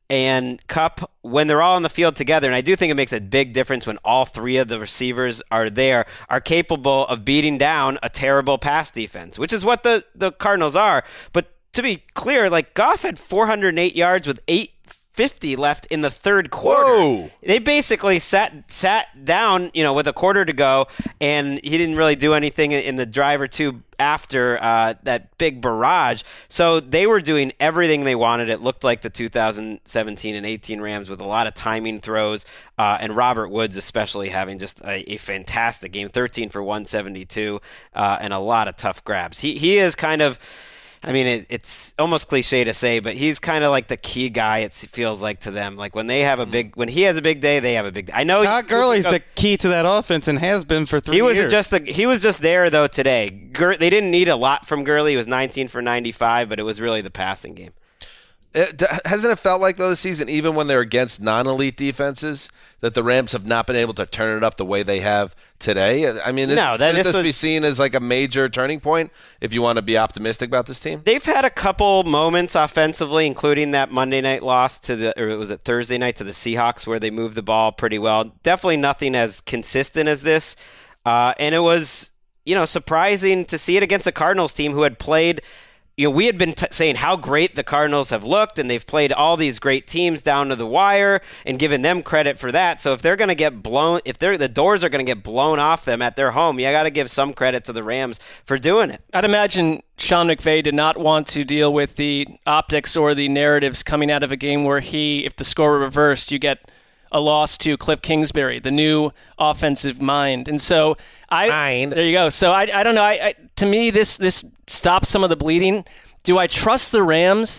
and Kupp, when they're all on the field together, and I do think it makes a big difference when all three of the receivers are there, are capable of beating down a terrible pass defense, which is what the, the Cardinals are. But to be clear, like Goff had four hundred eight yards with eight fifty left in the third quarter. Whoa. They basically sat sat down, you know, with a quarter to go, and he didn't really do anything in the drive or two after uh, that big barrage. So they were doing everything they wanted. It looked like the two thousand seventeen and eighteen Rams with a lot of timing throws, uh, and Robert Woods especially having just a, a fantastic game, thirteen for one seventy-two, uh, and a lot of tough grabs. He he is kind of. I mean, it, it's almost cliche to say, but he's kind of like the key guy. It feels like to them, like when they have a big, when he has a big day, they have a big day. I know Todd Gurley's the key to that offense and has been for three he was years. just the, he was just there though today. Gur, they didn't need a lot from Gurley. He was nineteen for ninety-five, but it was really the passing game. It, d- hasn't it felt like though this season, even when they're against non-elite defenses, that the Rams have not been able to turn it up the way they have today? I mean, is, No, that- could this this was- be seen as like a major turning point if you want to be optimistic about this team? They've had a couple moments offensively, including that Monday night loss to the, or was it Thursday night to the Seahawks, where they moved the ball pretty well. Definitely nothing as consistent as this, uh, and it was, you know, surprising to see it against a Cardinals team who had played. You know, we had been t- saying how great the Cardinals have looked, and they've played all these great teams down to the wire, and given them credit for that. So if they're going to get blown, if they're the doors are going to get blown off them at their home, you got to give some credit to the Rams for doing it. I'd imagine Sean McVay did not want to deal with the optics or the narratives coming out of a game where he, if the score were reversed, you get a loss to Cliff Kingsbury, the new offensive mind. And so I Mind. there you go. So I I don't know. I, I to me this this stops some of the bleeding. Do I trust the Rams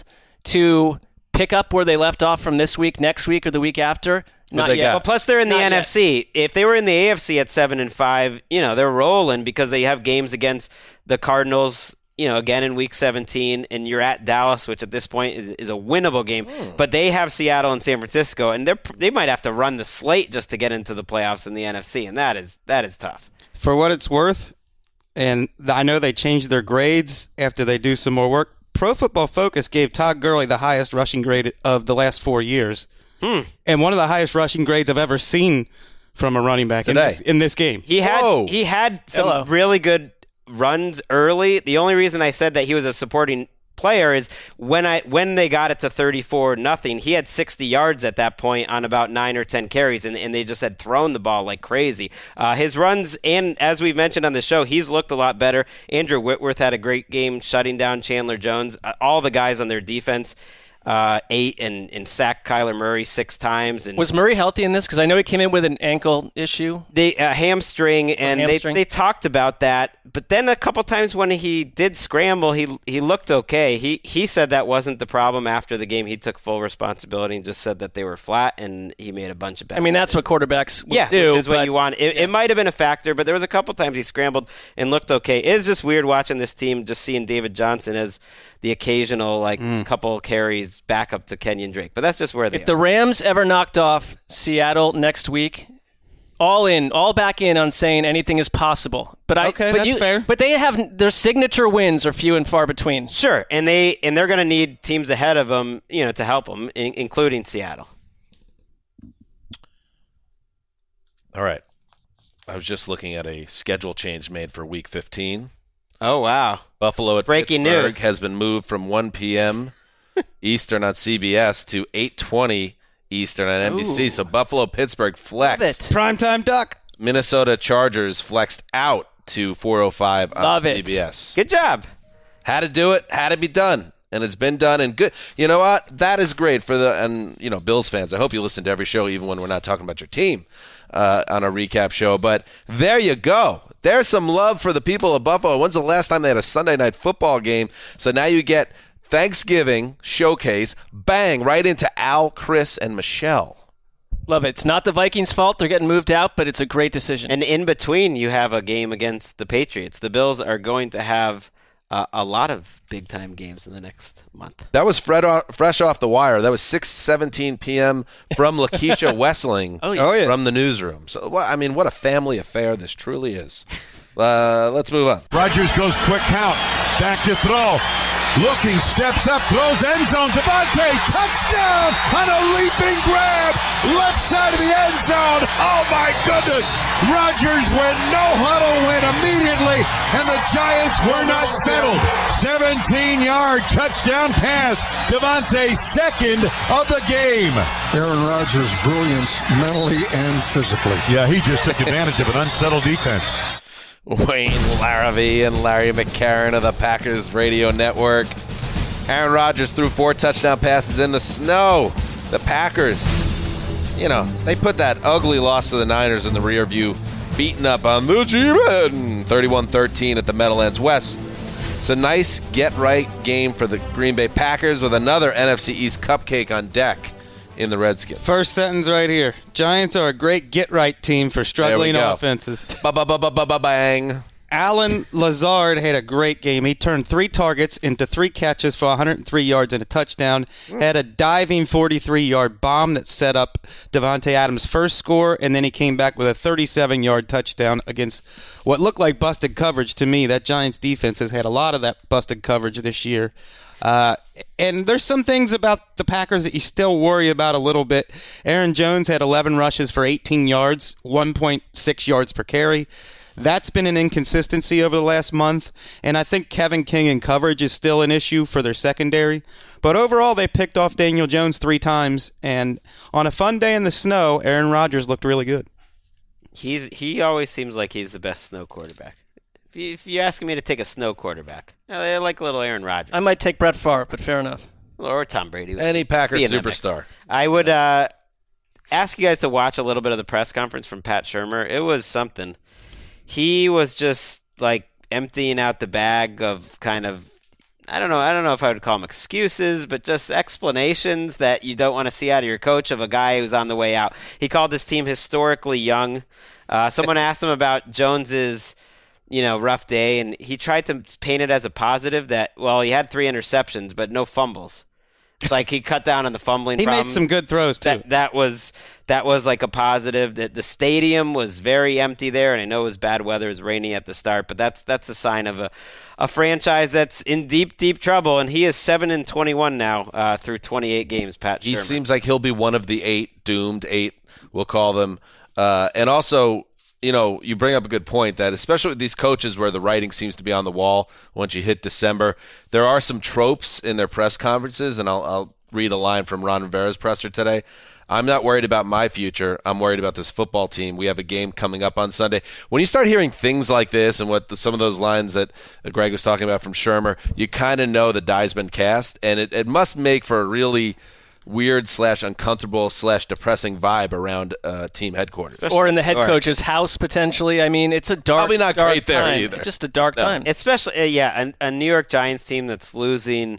to pick up where they left off from this week, next week, or the week after? Not they yet. got? Well, plus they're in the Not N F C. If they were in the A F C at seven and five, you know they're rolling because they have games against the Cardinals you know, again in week seventeen, and you're at Dallas, which at this point is, is a winnable game. Mm. But they have Seattle and San Francisco, and they they might have to run the slate just to get into the playoffs in the N F C, and that is that is tough. For what it's worth, and I know they changed their grades after they do some more work, Pro Football Focus gave Todd Gurley the highest rushing grade of the last four years, hmm. and one of the highest rushing grades I've ever seen from a running back in this, in this game. He had Whoa. he had some Hello. really good runs early. The only reason I said that he was a supporting player is when I when they got it to thirty-four nothing, he had sixty yards at that point on about nine or ten carries, and, and they just had thrown the ball like crazy. Uh, his runs, and as we've mentioned on the show, he's looked a lot better. Andrew Whitworth had a great game shutting down Chandler Jones. Uh, all the guys on their defense Uh, eight and, and sacked Kyler Murray six times. And was Murray healthy in this? Because I know he came in with an ankle issue. They uh, hamstring, and hamstring. They, they talked about that. But then a couple times when he did scramble, he he looked okay. He he said that wasn't the problem after the game. He took full responsibility and just said that they were flat, and he made a bunch of bad I mean, that's mistakes. what quarterbacks would yeah, do. which is but, what you want. It, yeah. it might have been a factor, but there was a couple times he scrambled and looked okay. It's just weird watching this team, just seeing David Johnson as the occasional like mm. couple carries back up to Kenyon Drake. But that's just where they If are. the Rams ever knocked off Seattle next week, all in, all back in on saying anything is possible. But I, okay, but that's you, fair. But they have their signature wins are few and far between. Sure, and they and they're going to need teams ahead of them, you know, to help them, in, including Seattle. All right. I was just looking at a schedule change made for Week fifteen. Oh, wow. Buffalo at Breaking Pittsburgh news. has been moved from one p.m. Eastern on C B S to eight twenty Eastern on N B C. Ooh. So Buffalo-Pittsburgh flexed. Primetime duck. Minnesota Chargers flexed out to four oh five on Love it. C B S. Good job. Had to do it. Had to be done. And it's been done. And good. You know what? That is great for the, and, you know, Bills fans. I hope you listen to every show, even when we're not talking about your team uh, on a recap show. But there you go. There's some love for the people of Buffalo. When's the last time they had a Sunday night football game? So now you get Thanksgiving showcase, bang, right into Al, Chris, and Michelle. Love it. It's not the Vikings' fault. They're getting moved out, but it's a great decision. And in between, you have a game against the Patriots. The Bills are going to have uh, a lot of big-time games in the next month. That was fred off, fresh off the wire. That was six seventeen p.m. from Lakeisha Wessling Oh, yeah. Oh, yeah. from the newsroom. So, well, I mean, what a family affair this truly is. Uh, let's move on. Rodgers goes quick count. Back to throw. Looking, steps up, throws end zone. Devontae, touchdown on a leaping grab. Left side of the end zone. Oh, my goodness. Rodgers went no huddle win immediately, and the Giants were not settled. seventeen-yard touchdown pass. Devontae, second of the game. Aaron Rodgers' brilliance mentally and physically. Yeah, he just took advantage of an unsettled defense. Wayne Larrivee and Larry McCarron of the Packers Radio Network. Aaron Rodgers threw four touchdown passes in the snow. The Packers, you know, they put that ugly loss to the Niners in the rear view, beaten up on the G-Men, thirty-one thirteen at the Meadowlands West. It's a nice get-right game for the Green Bay Packers with another N F C East cupcake on deck in the Redskins. First sentence right here. Giants are a great get-right team for struggling go. offenses. Ba-ba-ba-ba-ba-bang. Alan Lazard had a great game. He turned three targets into three catches for one hundred three yards and a touchdown. Had a diving forty-three-yard bomb that set up Devontae Adams' first score, and then he came back with a thirty-seven-yard touchdown against what looked like busted coverage to me. That Giants defense has had a lot of that busted coverage this year. Uh, and there's some things about the Packers that you still worry about a little bit. Aaron Jones had eleven rushes for eighteen yards, one point six yards per carry. That's been an inconsistency over the last month, and I think Kevin King in coverage is still an issue for their secondary. But overall, they picked off Daniel Jones three times, and on a fun day in the snow, Aaron Rodgers looked really good. He's he always seems like he's the best snow quarterback. If, you, if you're asking me to take a snow quarterback, I like little Aaron Rodgers. I might take Brett Favre, but fair enough. Or Tom Brady. Any Packers Be in that mix. superstar. I would uh, ask you guys to watch a little bit of the press conference from Pat Shurmur. It was something. He was just like emptying out the bag of kind of, I don't know, I don't know if I would call them excuses, but just explanations that you don't want to see out of your coach of a guy who's on the way out. He called this team historically young. Uh, someone asked him about Jones's you know, rough day, and he tried to paint it as a positive that, well, he had three interceptions, but no fumbles. Like he cut down on the fumbling he problem. made some good throws too. That, that was that was like a positive. That the stadium was very empty there, and I know it was bad weather, it was rainy at the start, but that's that's a sign of a, a franchise that's in deep deep trouble. And he is seven and twenty one now uh, through twenty eight games. Pat Shurmur. He seems like he'll be one of the eight doomed eight. We'll call them, uh, and also. You know, you bring up a good point that especially with these coaches where the writing seems to be on the wall once you hit December, there are some tropes in their press conferences, and I'll, I'll read a line from Ron Rivera's presser today. I'm not worried about my future. I'm worried about this football team. We have a game coming up on Sunday. When you start hearing things like this and what the, some of those lines that Greg was talking about from Shurmur, you kind of know the die's been cast, and it, it must make for a really – weird slash uncomfortable slash depressing vibe around uh, team headquarters, or in the head coach's house potentially. I mean, it's a dark, probably not dark great there time. either. Just a dark no. time, especially uh, yeah. A, a New York Giants team that's losing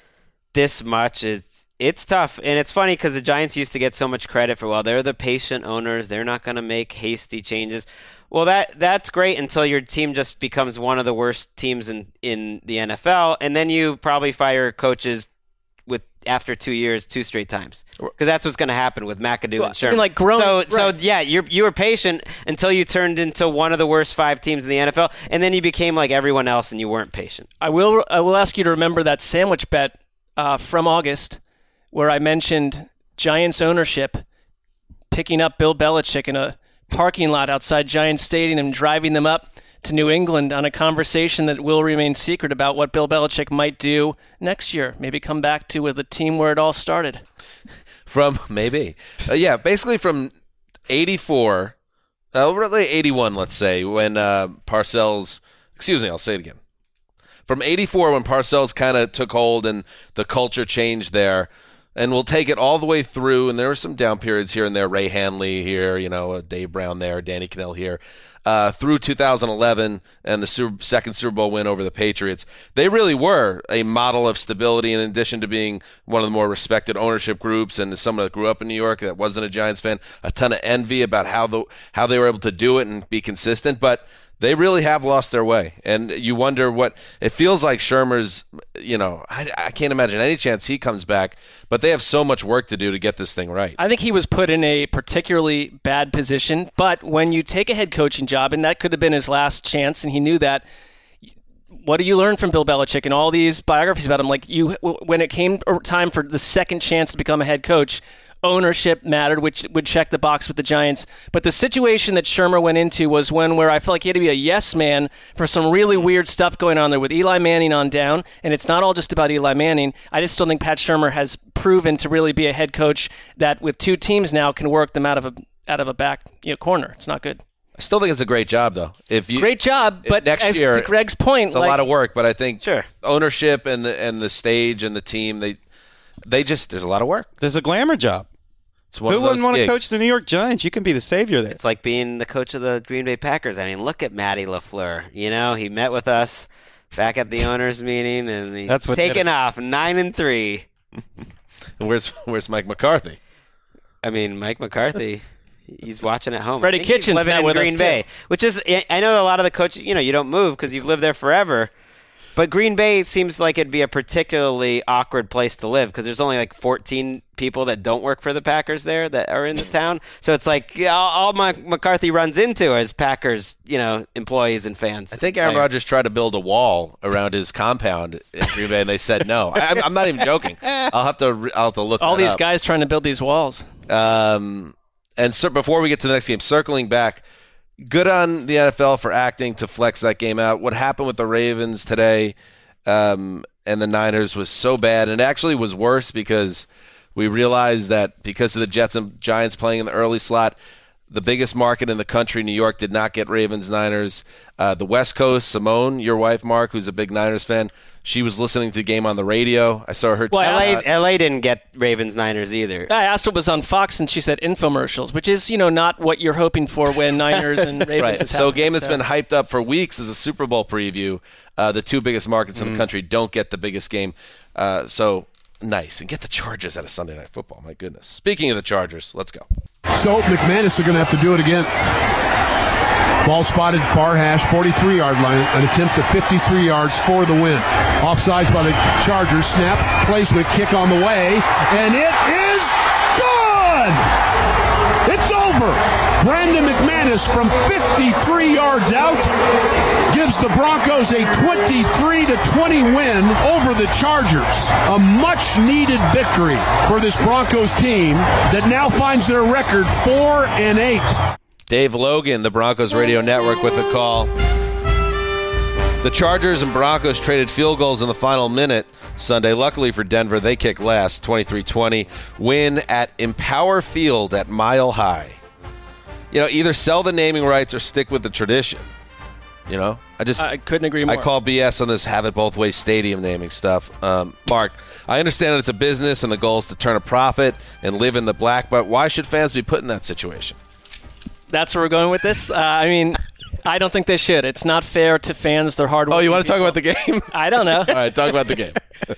this much is it's tough, and it's funny because the Giants used to get so much credit for well, they're the patient owners. They're not going to make hasty changes. Well, that that's great until your team just becomes one of the worst teams in in the N F L, and then you probably fire coaches. With after two years, two straight times, because that's what's going to happen with McAdoo well, and Shurmur. I mean, like grown, so, right. so yeah, you you were patient until you turned into one of the worst five teams in the N F L, and then you became like everyone else, and you weren't patient. I will I will ask you to remember that sandwich bet uh, from August, where I mentioned Giants ownership picking up Bill Belichick in a parking lot outside Giants Stadium and driving them up to New England on a conversation that will remain secret about what Bill Belichick might do next year. Maybe come back to with the team where it all started. From maybe, uh, yeah, basically from eighty-four, uh, really eighty-one, let's say, when uh, Parcells. Excuse me, I'll say it again. From eighty-four, when Parcells kind of took hold and the culture changed there. And we'll take it all the way through, and there were some down periods here and there. Ray Hanley here, you know, Dave Brown there, Danny Cannell here, uh, through two thousand eleven and the Super, second Super Bowl win over the Patriots. They really were a model of stability, in addition to being one of the more respected ownership groups. And as someone that grew up in New York that wasn't a Giants fan, a ton of envy about how the how they were able to do it and be consistent. But they really have lost their way, and you wonder what it feels like. Shurmur's, you know, I, I can't imagine any chance he comes back, but they have so much work to do to get this thing right. I think he was put in a particularly bad position, but when you take a head coaching job, and that could have been his last chance, and he knew that, what do you learn from Bill Belichick and all these biographies about him? Like you, when it came time for the second chance to become a head coach, ownership mattered, which would check the box with the Giants. But the situation that Shurmur went into was one where I felt like he had to be a yes man for some really weird stuff going on there with Eli Manning on down. And it's not all just about Eli Manning. I just don't think Pat Shurmur has proven to really be a head coach that with two teams now can work them out of a out of a back you know, corner. It's not good. I still think it's a great job, though. If you great job, but next as year, to Greg's point, it's a like, lot of work. But I think sure. ownership and the and the stage and the team, they they just there's a lot of work. There's a glamour job. Who wouldn't want gigs. to coach the New York Giants? You can be the savior there. It's like being the coach of the Green Bay Packers. I mean, look at Matty LaFleur. You know, he met with us back at the owners' meeting, and he's That's taken off nine and three. And where's where's Mike McCarthy? I mean, Mike McCarthy. He's watching at home. Freddie I think he's Kitchens living met in with Green us, Bay, too. which is I know a lot of the coaches. You know, you don't move because you've lived there forever. But Green Bay seems like it'd be a particularly awkward place to live because there's only like fourteen people that don't work for the Packers there that are in the town. So it's like yeah, all, all my McCarthy runs into is Packers, you know, employees and fans. I think Aaron players. Rodgers tried to build a wall around his compound in Green Bay, and they said no. I, I'm not even joking. I'll have to I'll have to look all that these up. guys trying to build these walls. Um, and so before we get to the next game, circling back, good on the N F L for acting to flex that game out. What happened with the Ravens today um, and the Niners was so bad, and it actually was worse because we realized that because of the Jets and Giants playing in the early slot, the biggest market in the country, New York, did not get Ravens Niners. Uh, the West Coast, Simone, your wife, Mark, who's a big Niners fan, she was listening to the game on the radio. I saw her. Well, L A, out. L A didn't get Ravens Niners either. I asked what was on Fox, and she said infomercials, which is, you know, not what you're hoping for when Niners and Ravens Right. is So a happening, game that's so. been hyped up for weeks as a Super Bowl preview. Uh, the two biggest markets in the country don't get the biggest game. Uh, so nice. And get the Chargers out of Sunday Night Football. My goodness. Speaking of the Chargers, let's go. So McManus are going to have to do it again. Ball spotted far hash, forty-three-yard line. An attempt at fifty-three yards for the win. Offsides by the Chargers. Snap, placement, kick on the way, and it is good! It's over! Brandon McManus from fifty-three yards out gives the Broncos a twenty-three to twenty win over the Chargers. A much-needed victory for this Broncos team that now finds their record four and eight. Dave Logan, the Broncos Radio Network, with a call. The Chargers and Broncos traded field goals in the final minute Sunday. Luckily for Denver, they kicked last, twenty-three twenty. Win at Empower Field at Mile High. You know, either sell the naming rights or stick with the tradition. You know, I just I couldn't agree more. I call B S on this have it both ways stadium naming stuff. Um, Mark, I understand that it's a business and the goal is to turn a profit and live in the black, but why should fans be put in that situation? That's where we're going with this. Uh, I mean, I don't think they should. It's not fair to fans. They're hard. Oh, you want to talk about the game? I don't know. All right, talk about the game.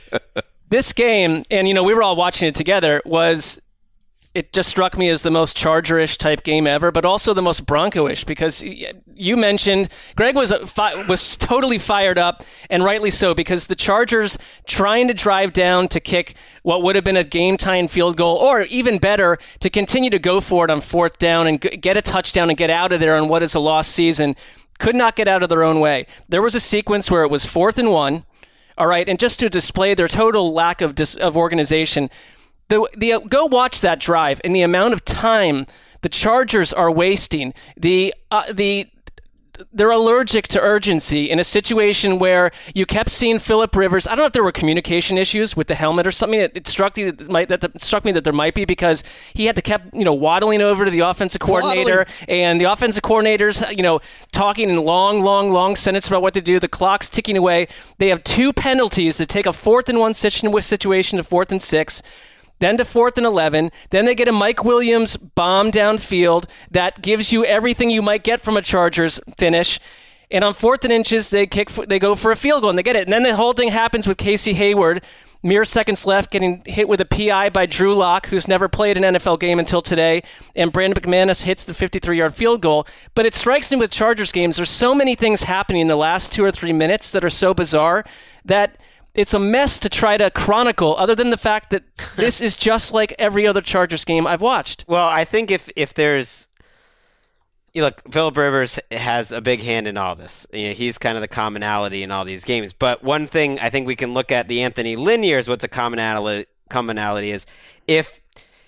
This game, and you know, we were all watching it together, was it just struck me as the most Charger-ish type game ever, but also the most Bronco-ish, because you mentioned Greg was was totally fired up, and rightly so, because the Chargers trying to drive down to kick what would have been a game-tying field goal, or even better, to continue to go for it on fourth down and get a touchdown and get out of there on what is a lost season, could not get out of their own way. There was a sequence where it was fourth and one, all right, and just to display their total lack of dis- of organization, The, the go watch that drive and the amount of time the Chargers are wasting. The uh, the they're allergic to urgency in a situation where you kept seeing Phillip Rivers. I don't know if there were communication issues with the helmet or something. It, it struck me that, might, that, that struck me that there might be, because he had to kept you know waddling over to the offensive coordinator, waddling. And the offensive coordinator's you know talking in long, long, long sentences about what to do. The clock's ticking away. They have two penalties that take a fourth and one situation to fourth and six. Then to fourth and eleven. Then they get a Mike Williams bomb downfield that gives you everything you might get from a Chargers finish. And on fourth and inches, they kick. They go for a field goal, and they get it. And then the whole thing happens with Casey Hayward, mere seconds left, getting hit with a P I by Drew Lock, who's never played an N F L game until today. And Brandon McManus hits the fifty-three-yard field goal. But it strikes me with Chargers games, there's so many things happening in the last two or three minutes that are so bizarre that it's a mess to try to chronicle, other than the fact that this is just like every other Chargers game I've watched. Well, I think if, if there's... You look, Phillip Rivers has a big hand in all this. You know, he's kind of the commonality in all these games. But one thing I think we can look at the Anthony Lynn years, what's a commonality, commonality is, if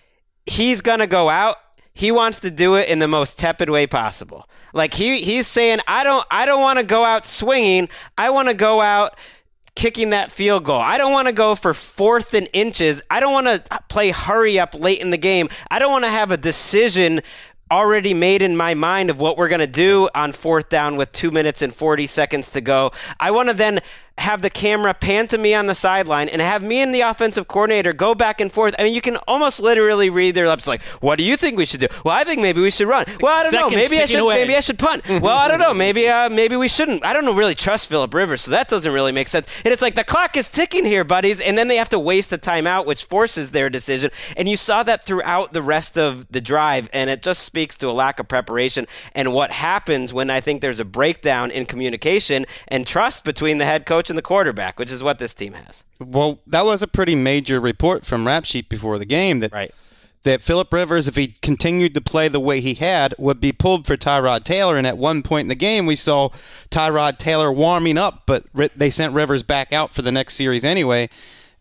he's going to go out, he wants to do it in the most tepid way possible. Like, he he's saying, I don't, I don't want to go out swinging. I want to go out kicking that field goal. I don't want to go for fourth and inches. I don't want to play hurry up late in the game. I don't want to have a decision already made in my mind of what we're going to do on fourth down with two minutes and forty seconds to go. I want to then have the camera pan to me on the sideline and have me and the offensive coordinator go back and forth. I mean, you can almost literally read their lips like, what do you think we should do? Well, I think maybe we should run. Well, I don't know. Maybe I should away. Maybe I should punt. Well, I don't know. Maybe uh, maybe we shouldn't. I don't know, really trust Phillip Rivers, so that doesn't really make sense. And it's like, the clock is ticking here, buddies, and then they have to waste the timeout, which forces their decision. And you saw that throughout the rest of the drive, and it just speaks to a lack of preparation and what happens when I think there's a breakdown in communication and trust between the head coach and the quarterback, which is what this team has. Well, that was a pretty major report from Rap Sheet before the game that right. that Phillip Rivers, if he continued to play the way he had, would be pulled for Tyrod Taylor. And at one point in the game, we saw Tyrod Taylor warming up, but they sent Rivers back out for the next series anyway.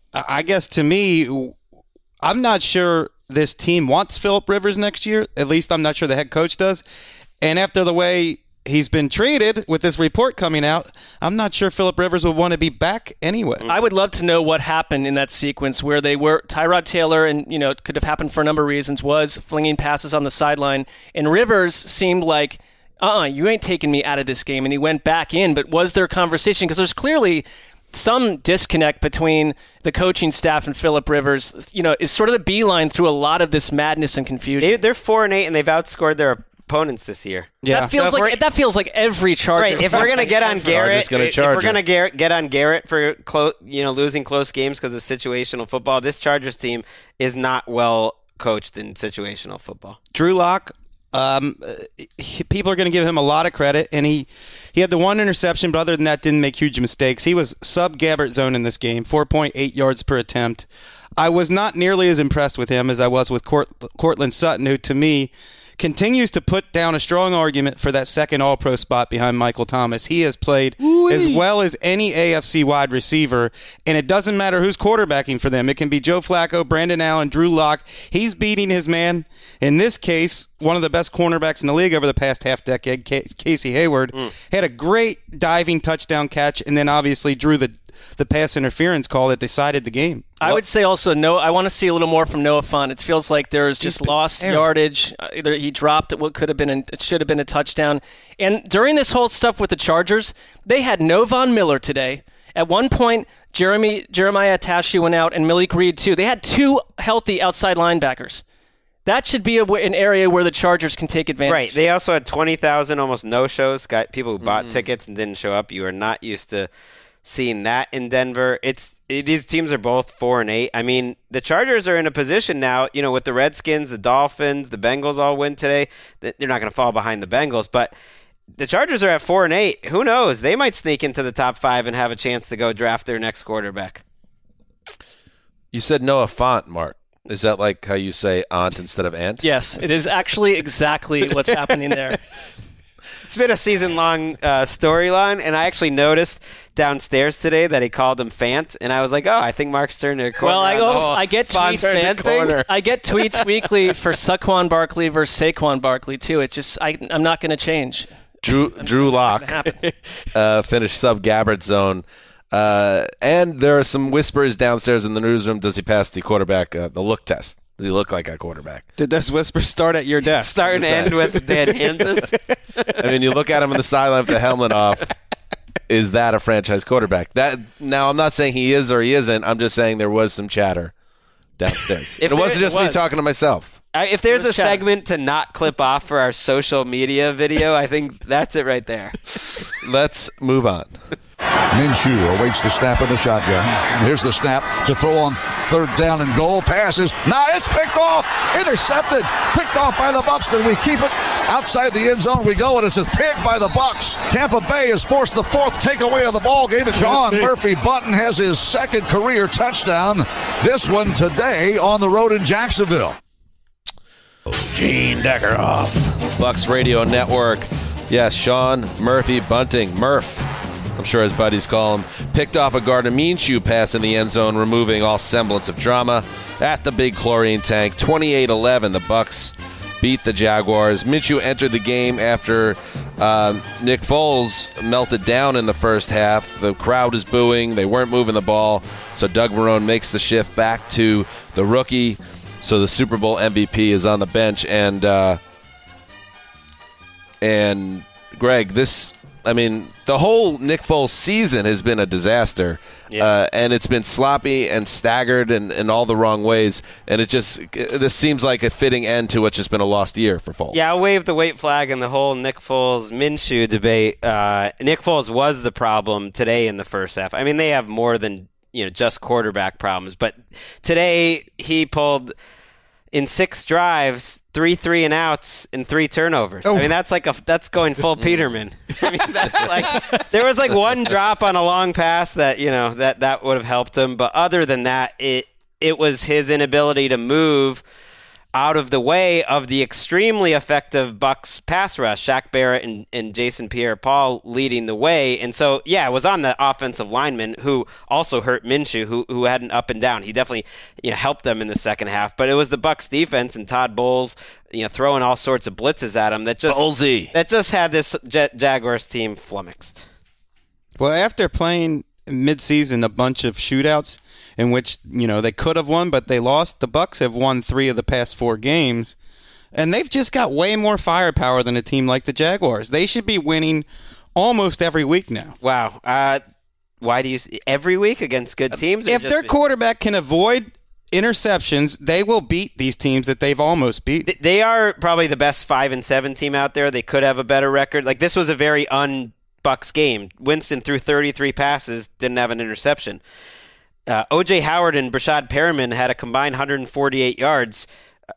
I guess to me, I'm not sure this team wants Phillip Rivers next year. At least I'm not sure the head coach does. And after the way he's been treated with this report coming out, I'm not sure Phillip Rivers would want to be back anyway. I would love to know what happened in that sequence where they were Tyrod Taylor, and you know it could have happened for a number of reasons, was flinging passes on the sideline, and Rivers seemed like, uh-uh, you ain't taking me out of this game, and he went back in. But was there conversation? Because there's clearly some disconnect between the coaching staff and Phillip Rivers. You know, is sort of the beeline through a lot of this madness and confusion. They, they're four and eight, and they've outscored their opponents this year. Yeah, that feels so like that feels like every Charger. Right. If we're gonna get on Garrett, gonna if we're gonna get get on Garrett for close, you know, losing close games because of situational football, this Chargers team is not well coached in situational football. Drew Lock, um, he, people are going to give him a lot of credit, and he, he had the one interception, but other than that, didn't make huge mistakes. He was sub-Gabbert zone in this game, four point eight yards per attempt. I was not nearly as impressed with him as I was with Court, Cortland Sutton, who, to me, continues to put down a strong argument for that second All-Pro spot behind Michael Thomas. He has played Ooh-wee. as well as any A F C wide receiver, and it doesn't matter who's quarterbacking for them. It can be Joe Flacco, Brandon Allen, Drew Lock. He's beating his man. In this case, one of the best cornerbacks in the league over the past half decade, Casey Hayward, mm. had a great diving touchdown catch, and then obviously drew the the pass interference call that decided the game. I would say also, no. I want to see a little more from Noah Fant. It feels like there's just, just lost error. yardage. Either he dropped what could have been, a, it should have been a touchdown. And during this whole stuff with the Chargers, they had no Von Miller today. At one point, Jeremy Jeremiah Attashi went out and Malik Reed too. They had two healthy outside linebackers. That should be a, an area where the Chargers can take advantage. Right. They also had twenty thousand almost no-shows, got people who bought mm-hmm. tickets and didn't show up. You are not used to seeing that in Denver. It's it, these teams are both four and eight. I mean, the Chargers are in a position now, you know, with the Redskins, the Dolphins, the Bengals all win today. They're not going to fall behind the Bengals, but the Chargers are at four and eight. Who knows? They might sneak into the top five and have a chance to go draft their next quarterback. You said Noah Fant, Mark. Is that like how you say aunt instead of aunt? Yes, it is actually exactly what's happening there. It's been a season-long uh, storyline, and I actually noticed downstairs today that he called him Fant, and I was like, oh, I think Mark's turning a corner. Well, I, almost, I get tweets. Thing. I get tweets weekly for Saquon Barkley versus Saquon Barkley too. It's just I, I'm not going to change. Drew Drew Lock uh, finished sub Gabbert zone, uh, and there are some whispers downstairs in the newsroom. Does he pass the quarterback uh, the look test? Does he look like a quarterback? Did those whispers start at your desk? Start and end with Dan Hansis? I mean, you look at him in the sideline with the helmet off. Is that a franchise quarterback? That now, I'm not saying he is or he isn't. I'm just saying there was some chatter downstairs. It wasn't just it was. me talking to myself. Uh, if there's a chatter. segment to not clip off for our social media video, I think that's it right there. Let's move on. Minshew awaits the snap of the shotgun. Here's the snap to throw on third down and goal. Passes. Now it's picked off. Intercepted. Picked off by the Bucs. Then we keep it outside the end zone. We go, and it's a pick by the Bucs. Tampa Bay has forced the fourth takeaway of the ball game. Sean Murphy-Bunting has his second career touchdown. This one today on the road in Jacksonville. Gene Deckerhoff. Bucs Radio Network. Yes, Sean Murphy-Bunting. Murph. I'm sure his buddies call him, picked off a Gardner Minshew pass in the end zone, removing all semblance of drama at the big chlorine tank. twenty-eight eleven, the Bucs beat the Jaguars. Minshew entered the game after um, Nick Foles melted down in the first half. The crowd is booing. They weren't moving the ball. So Doug Marrone makes the shift back to the rookie. So the Super Bowl M V P is on the bench. And, uh, and Greg, this... I mean, the whole Nick Foles season has been a disaster, yeah. uh, and it's been sloppy and staggered in, in all the wrong ways, and it just this seems like a fitting end to what's just been a lost year for Foles. Yeah, I'll wave the white flag in the whole Nick Foles-Minshew debate. Uh, Nick Foles was the problem today in the first half. I mean, they have more than you know just quarterback problems, but today he pulled in six drives, three three and outs, and three turnovers. Oh. I mean, that's like a that's going full Peterman. I mean, that's like there was like one drop on a long pass that you know that that would have helped him, but other than that, it it was his inability to move out of the way of the extremely effective Bucs pass rush, Shaq Barrett and, and Jason Pierre-Paul leading the way. And so, yeah, it was on the offensive lineman who also hurt Minshew, who who had an up and down. He definitely you know, helped them in the second half. But it was the Bucs defense and Todd Bowles you know, throwing all sorts of blitzes at him that just, Ballsy. that just had this J- Jaguars team flummoxed. Well, after playing mid-season a bunch of shootouts in which you know they could have won but they lost, the Bucs have won three of the past four games, and they've just got way more firepower than a team like the Jaguars. They should be winning almost every week now. Wow. Uh, why do you every week against good teams? If their quarterback can avoid interceptions, they will beat these teams that they've almost beat. They are probably the best five and seven team out there. They could have a better record. Like this was a very un Bucs game. Winston threw thirty-three passes, didn't have an interception. Uh, O J Howard and Brashad Perriman had a combined one hundred forty-eight yards.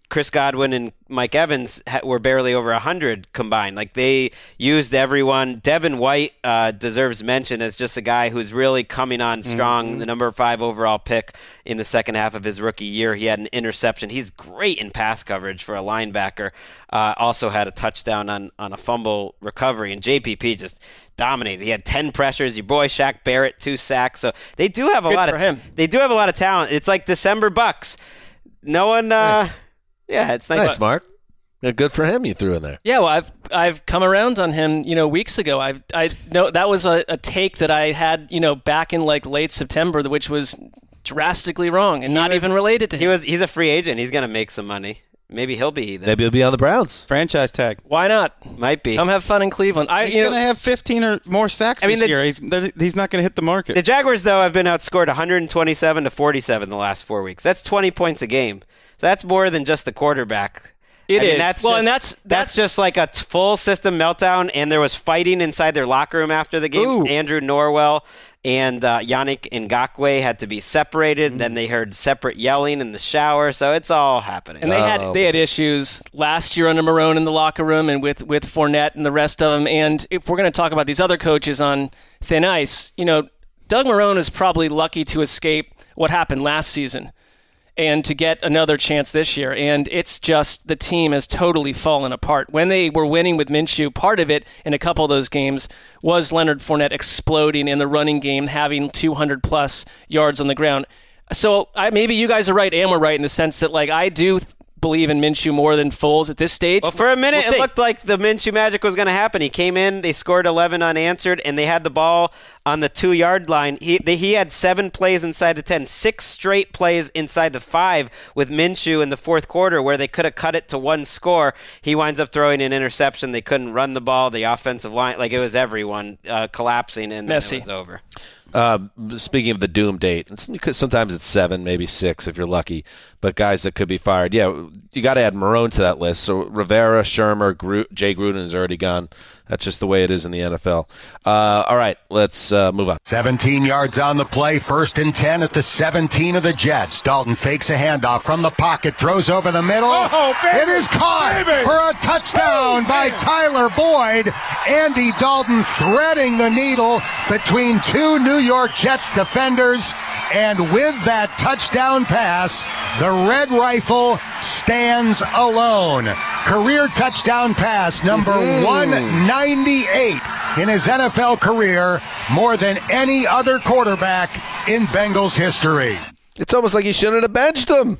Chris Godwin and Mike Evans ha- were barely over one hundred combined. Like, they used everyone. Devin White uh, deserves mention as just a guy who's really coming on strong, mm-hmm. the number five overall pick in the second half of his rookie year. He had an interception. He's great in pass coverage for a linebacker. Uh, also had a touchdown on, on a fumble recovery, and J P P just dominated. He had ten pressures. Your boy Shaq Barrett, two sacks. So they do have a Good lot for of him. They do have a lot of talent. It's like December Bucks. No one. Uh, Nice. Yeah, it's nice. Nice, Mark. Yeah, good for him. You threw in there. Yeah, well, I've I've come around on him, you know, weeks ago. I I know that was a, a take that I had, you know, back in like late September, which was drastically wrong and not was, even related to him. He was. He's a free agent. He's gonna make some money. Maybe he'll be. The, Maybe he'll be on the Browns. Franchise tag. Why not? Might be. Come have fun in Cleveland. I, He's you going to know, have fifteen or more sacks I mean, this the- year. He's he's not going to hit the market. The Jaguars, though, have been outscored one twenty-seven to forty-seven the last four weeks. That's twenty points a game. So that's more than just the quarterback. It I mean, is. That's Well, just, and that's- that's that's- just like a t- full system meltdown, and there was fighting inside their locker room after the game. Ooh. Andrew Norwell and uh, Yannick Ngakoue had to be separated. Mm. Then they heard separate yelling in the shower. So it's all happening. And they Oh. had they had issues last year under Marone in the locker room and with, with Fournette and the rest of them. And if we're going to talk about these other coaches on thin ice, you know, Doug Marone is probably lucky to escape what happened last season and to get another chance this year. And it's just the team has totally fallen apart. When they were winning with Minshew, part of it in a couple of those games was Leonard Fournette exploding in the running game, having two hundred plus yards on the ground. So I, maybe you guys are right and we're right in the sense that, like, I do th- believe in Minshew more than Foles at this stage. Well, for a minute, We'll it see. looked like the Minshew magic was going to happen. He came in, they scored eleven unanswered, and they had the ball on the two-yard line. He they, he had seven plays inside the ten, six straight plays inside the five with Minshew in the fourth quarter where they could have cut it to one score. He winds up throwing an interception. They couldn't run the ball. The offensive line, like, it was everyone uh, collapsing, and then Messy. it was over. Um, speaking of the doom date, it's, because sometimes it's seven, maybe six if you're lucky, but guys that could be fired. Yeah, you got to add Marone to that list. So Rivera, Shermer, Gru- Jay Gruden is already gone. That's just the way it is in the N F L. Uh, all right, let's uh, move on. seventeen yards on the play, first and ten at the seventeen of the Jets. Dalton fakes a handoff from the pocket, throws over the middle. Oh, baby, it is caught baby. for a touchdown by Tyler Boyd. Andy Dalton threading the needle between two New York Jets defenders. And with that touchdown pass, the Red Rifle stands alone. Career touchdown pass number Mm-hmm. one ninety-eight in his N F L career, more than any other quarterback in Bengals history. It's almost like you shouldn't have benched him.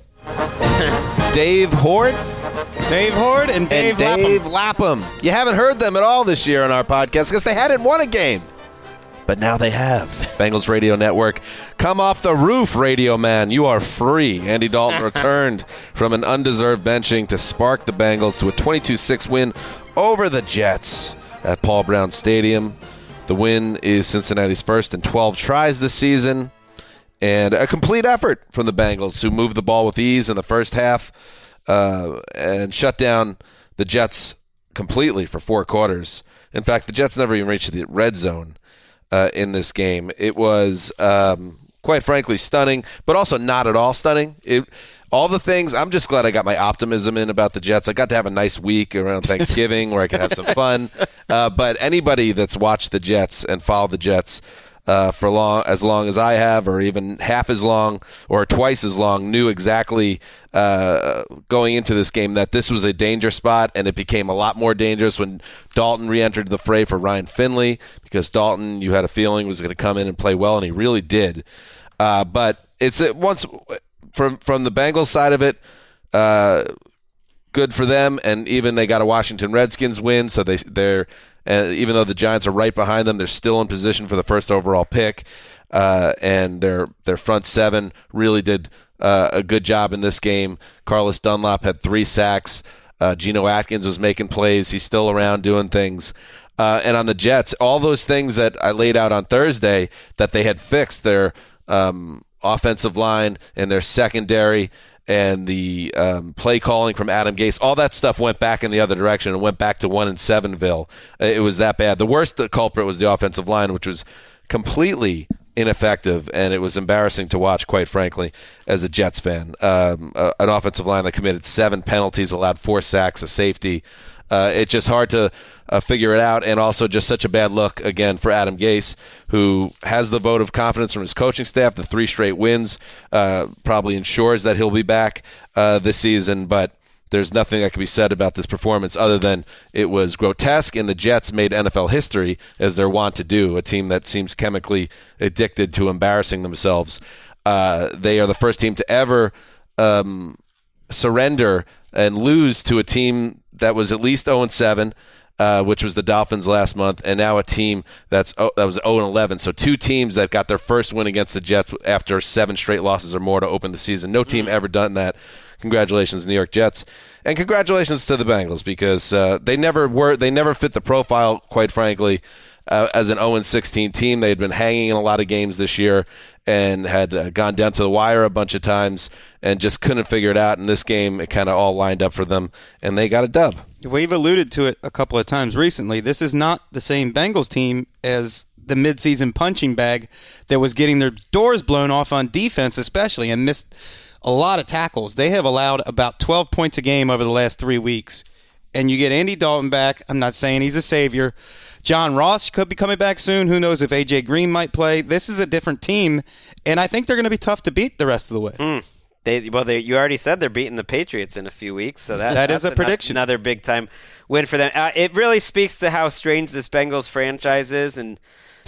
Dave Hort Dave Horde and Dave, and Dave Lapham. Lapham. You haven't heard them at all this year on our podcast because they hadn't won a game. But now they have. Bengals Radio Network. Come off the roof, Radio Man. You are free. Andy Dalton returned from an undeserved benching to spark the Bengals to a twenty-two six win over the Jets at Paul Brown Stadium. The win is Cincinnati's first in twelve tries this season. And a complete effort from the Bengals, who moved the ball with ease in the first half uh, and shut down the Jets completely for four quarters. In fact, the Jets never even reached the red zone uh, in this game. It was, um, quite frankly, stunning, but also not at all stunning. It, all the things, I'm just glad I got my optimism in about the Jets. I got to have a nice week around Thanksgiving where I could have some fun. Uh, but anybody that's watched the Jets and followed the Jets Uh, for long, as long as I have, or even half as long, or twice as long, knew exactly uh, going into this game that this was a danger spot, and it became a lot more dangerous when Dalton re-entered the fray for Ryan Finley, because Dalton, you had a feeling, was going to come in and play well, and he really did. Uh, but it's it, once from from the Bengals side of it, uh, good for them, and even they got a Washington Redskins win, so they they're. And even though the Giants are right behind them, they're still in position for the first overall pick. Uh, and their their front seven really did uh, a good job in this game. Carlos Dunlap had three sacks. Uh, Geno Atkins was making plays. He's still around doing things. Uh, and on the Jets, all those things that I laid out on Thursday that they had fixed, their um, offensive line and their secondary and the um, play calling from Adam Gase, all that stuff went back in the other direction and went back to one in Sevenville. It was that bad. The worst culprit was the offensive line, which was completely ineffective, and it was embarrassing to watch, quite frankly, as a Jets fan. Um, uh, an offensive line that committed seven penalties, allowed four sacks, a safety. Uh, it's just hard to uh, figure it out, and also just such a bad look, again, for Adam Gase, who has the vote of confidence from his coaching staff. The three straight wins uh, probably ensures that he'll be back uh, this season, but there's nothing that can be said about this performance other than it was grotesque, and the Jets made N F L history, as they're wont to do, a team that seems chemically addicted to embarrassing themselves. Uh, they are the first team to ever um, surrender and lose to a team that was at least oh and seven, uh, which was the Dolphins last month, and now a team that's oh, that was oh and eleven. So two teams that got their first win against the Jets after seven straight losses or more to open the season. No team ever done that. Congratulations, New York Jets, and congratulations to the Bengals, because uh, they never were they never fit the profile, quite frankly, uh, as an oh and sixteen team. They had been hanging in a lot of games this year and had uh, gone down to the wire a bunch of times and just couldn't figure it out. In this game, it kind of all lined up for them, and they got a dub. We've alluded to it a couple of times recently. This is not the same Bengals team as the midseason punching bag that was getting their doors blown off on defense, especially, and missed a lot of tackles. They have allowed about twelve points a game over the last three weeks. And you get Andy Dalton back. I'm not saying he's a savior. John Ross could be coming back soon. Who knows if A J Green might play. This is a different team, and I think they're going to be tough to beat the rest of the way. Mm. They, well, they, you already said they're beating the Patriots in a few weeks, so that, that that's is a prediction. Another big-time win for them. Uh, it really speaks to how strange this Bengals franchise is and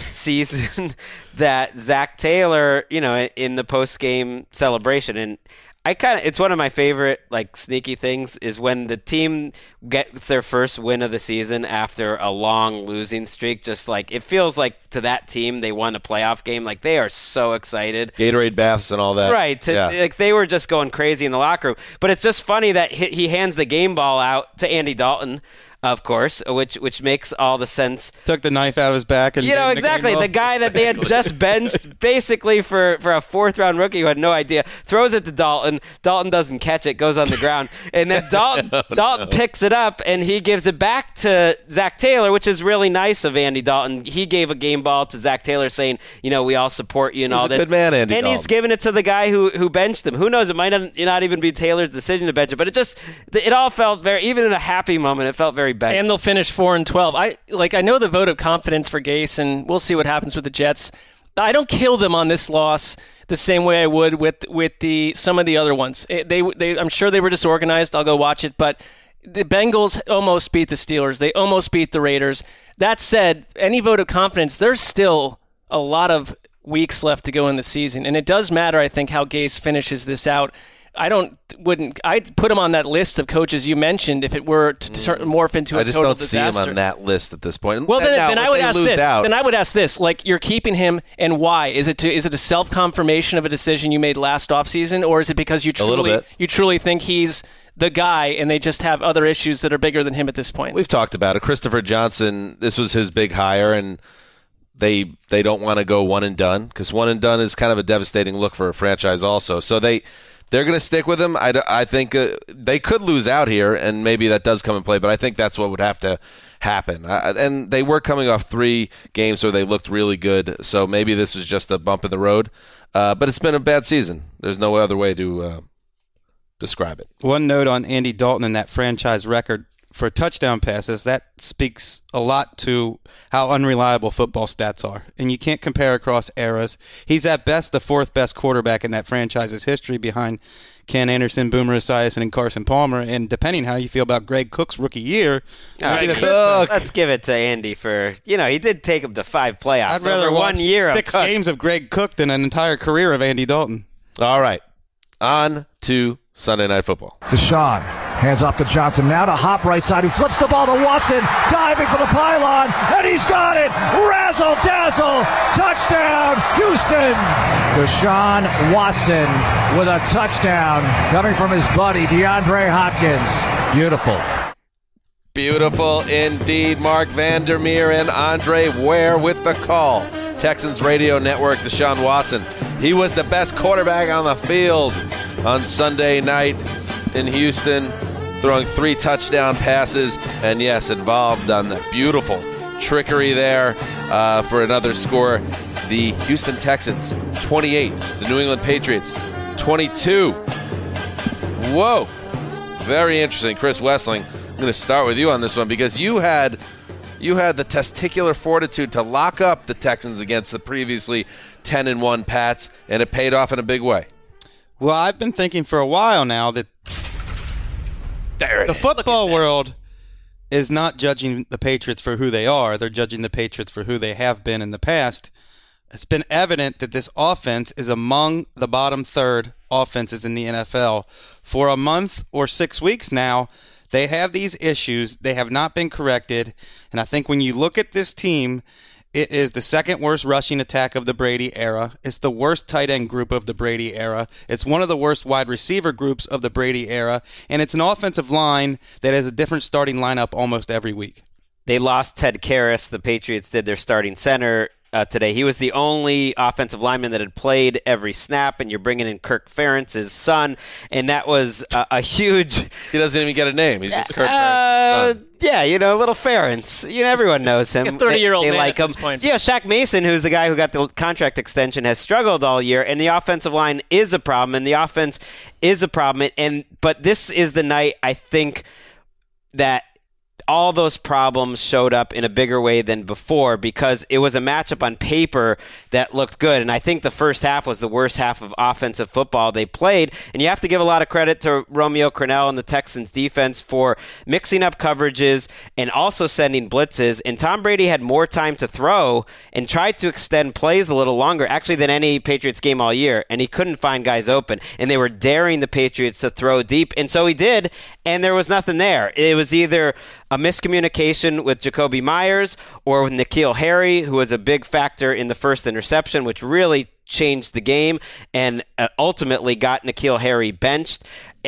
season that Zach Taylor, you know, in the post-game celebration, and I kind of, it's one of my favorite, like, sneaky things is when the team gets their first win of the season after a long losing streak. Just like, it feels like to that team, they won a playoff game. Like, they are so excited. Gatorade baths and all that. Right. To, yeah. Like, they were just going crazy in the locker room. But it's just funny that he, he hands the game ball out to Andy Dalton, of course, which which makes all the sense. Took the knife out of his back. And you know, exactly. The guy that they had just benched basically for, for a fourth-round rookie who had no idea, throws it to Dalton. Dalton doesn't catch it, goes on the ground. And then Dalton, Dalton picks it up, and he gives it back to Zach Taylor, which is really nice of Andy Dalton. He gave a game ball to Zach Taylor saying, you know, we all support you and he's all a this. Good man, Andy and Dalton. He's giving it to the guy who, who benched him. Who knows? It might not, not even be Taylor's decision to bench it, but it just, it all felt very, even in a happy moment, it felt very bad. And they'll finish four and twelve. I like. I know the vote of confidence for Gase, and we'll see what happens with the Jets. I don't kill them on this loss the same way I would with with the some of the other ones. It, they, they, I'm sure they were disorganized. I'll go watch it, but the Bengals almost beat the Steelers. They almost beat the Raiders. That said, any vote of confidence, there's still a lot of weeks left to go in the season, and it does matter, I think, how Gase finishes this out. I don't wouldn't I'd put him on that list of coaches you mentioned if it were to mm. morph into a I just total don't disaster. see him on that list at this point. Well, then, now, then I would ask this. Out, then I would ask this: like, you're keeping him, and why? Is it to, is it a self confirmation of a decision you made last offseason, or is it because you truly you truly think he's the guy and they just have other issues that are bigger than him at this point? We've talked about it. Christopher Johnson. This was his big hire, and they they don't want to go one and done, because one and done is kind of a devastating look for a franchise also. So they. They're going to stick with him. I, I think uh, they could lose out here, and maybe that does come in play, but I think that's what would have to happen. Uh, and they were coming off three games where they looked really good, so maybe this was just a bump in the road. Uh, but it's been a bad season. There's no other way to uh, describe it. One note on Andy Dalton and that franchise record for touchdown passes, that speaks a lot to how unreliable football stats are. And you can't compare across eras. He's at best the fourth best quarterback in that franchise's history behind Ken Anderson, Boomer Esiason, and Carson Palmer. And depending how you feel about Greg Cook's rookie year, right, Cook. Let's give it to Andy for, you know, he did take him to five playoffs. I'd rather over watch one year six of Cook. games of Greg Cook than an entire career of Andy Dalton. All right. On to Sunday Night Football. Deshaun hands off to Johnson, now to Hop right side, who flips the ball to Watson, diving for the pylon, and he's got it! Razzle dazzle! Touchdown, Houston! Deshaun Watson with a touchdown coming from his buddy DeAndre Hopkins. Beautiful. Beautiful indeed. Mark Vandermeer and Andre Ware with the call. Texans Radio Network, Deshaun Watson. He was the best quarterback on the field on Sunday night in Houston, throwing three touchdown passes, and yes, involved on the beautiful trickery there uh, for another score. the Houston Texans twenty-eight, the New England Patriots twenty-two. Whoa. Very interesting. Chris Wessling, I'm going to start with you on this one because you had you had the testicular fortitude to lock up the Texans against the previously ten and one Pats, and it paid off in a big way. Well, I've been thinking for a while now that there it the is. football world is not judging the Patriots for who they are. They're judging the Patriots for who they have been in the past. It's been evident that this offense is among the bottom third offenses in the N F L. For a month or six weeks now, they have these issues. They have not been corrected. And I think when you look at this team, it is the second worst rushing attack of the Brady era. It's the worst tight end group of the Brady era. It's one of the worst wide receiver groups of the Brady era. And it's an offensive line that has a different starting lineup almost every week. They lost Ted Karras. The Patriots did their starting center uh, today. He was the only offensive lineman that had played every snap, and you're bringing in Kirk Ferentz's son, and that was uh, a huge... He doesn't even get a name. He's just Kirk uh, Ferentz's son. Yeah, you know, little Ferentz. You know, everyone knows him. A thirty-year-old they, they man like at him. this point. Yeah, Shaq Mason, who's the guy who got the contract extension, has struggled all year, and the offensive line is a problem, and the offense is a problem. And but this is the night, I think, that all those problems showed up in a bigger way than before because it was a matchup on paper that looked good. And I think the first half was the worst half of offensive football they played. And you have to give a lot of credit to Romeo Crennel and the Texans defense for mixing up coverages and also sending blitzes. And Tom Brady had more time to throw and tried to extend plays a little longer, actually, than any Patriots game all year. And he couldn't find guys open. And they were daring the Patriots to throw deep. And so he did. And there was nothing there. It was either a miscommunication with Jacoby Myers or with N'Keal Harry, who was a big factor in the first interception, which really changed the game and uh, ultimately got N'Keal Harry benched,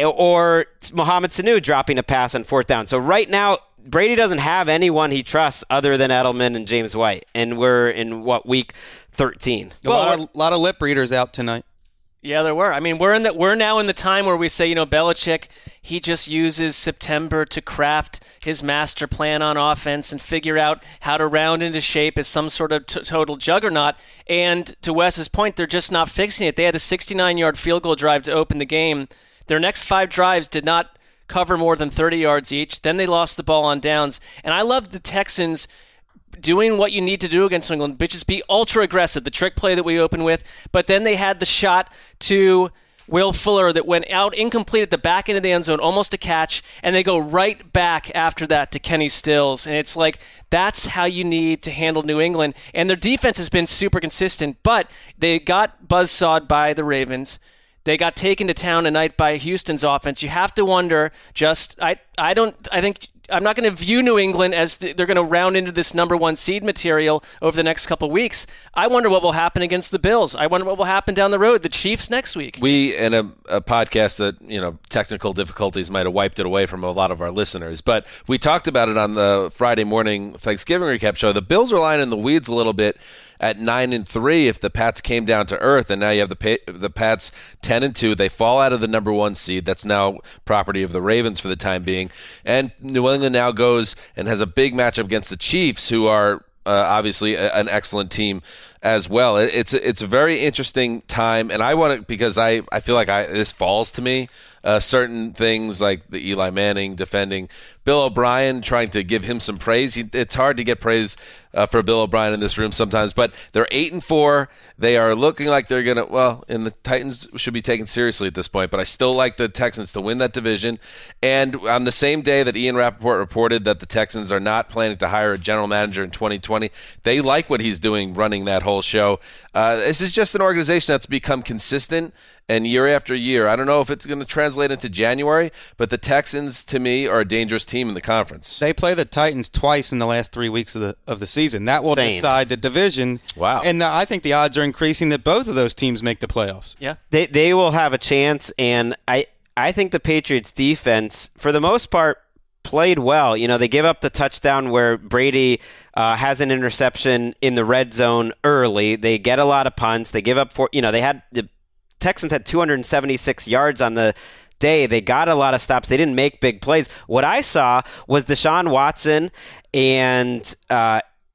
or Mohamed Sanu dropping a pass on fourth down. So right now, Brady doesn't have anyone he trusts other than Edelman and James White, and we're in, what, week thirteen? A lot of, lot of lip readers out tonight. Yeah, there were. I mean, we're in the we're now in the time where we say, you know, Belichick, he just uses September to craft his master plan on offense and figure out how to round into shape as some sort of t- total juggernaut. And to Wes's point, they're just not fixing it. They had a sixty-nine-yard field goal drive to open the game. Their next five drives did not cover more than thirty yards each. Then they lost the ball on downs. And I love the Texans doing what you need to do against New England, which is be ultra aggressive, the trick play that we open with. But then they had the shot to Will Fuller that went out incomplete at the back end of the end zone, almost a catch, and they go right back after that to Kenny Stills. And it's like, that's how you need to handle New England. And their defense has been super consistent, but they got buzzsawed by the Ravens. They got taken to town tonight by Houston's offense. You have to wonder, just, I, I don't, I think, I'm not going to view New England as the, they're going to round into this number one seed material over the next couple of weeks. I wonder what will happen against the Bills. I wonder what will happen down the road, the Chiefs next week. We, in a, a podcast that, you know, technical difficulties might have wiped it away from a lot of our listeners, but we talked about it on the Friday morning Thanksgiving recap show. The Bills are lying in the weeds a little bit at nine and three if the Pats came down to earth, and now you have the the Pats ten and two. They fall out of the number one seed. That's now property of the Ravens for the time being. And New England now goes and has a big matchup against the Chiefs, who are uh, obviously a, an excellent team as well. It, it's it's a very interesting time, and I want to, because I, I feel like I this falls to me. Uh, certain things like the Eli Manning defending Bill O'Brien, trying to give him some praise. He, it's hard to get praise uh, for Bill O'Brien in this room sometimes, but they're eight and four. They are looking like they're gonna. Well, and the Titans should be taken seriously at this point, but I still like the Texans to win that division. And on the same day that Ian Rappaport reported that the Texans are not planning to hire a general manager in twenty twenty, they like what he's doing running that whole show. Uh, this is just an organization that's become consistent. And year after year, I don't know if it's going to translate into January, but the Texans, to me, are a dangerous team in the conference. They play the Titans twice in the last three weeks of the of the season. That will Same. decide the division. Wow. And the, I think the odds are increasing that both of those teams make the playoffs. Yeah. They they will have a chance, and I I think the Patriots defense, for the most part, played well. You know, they give up the touchdown where Brady uh, has an interception in the red zone early. They get a lot of punts. They give up for, you know, they had the Texans had two hundred seventy-six yards on the day. They got a lot of stops. They didn't make big plays. What I saw was Deshaun Watson and uh,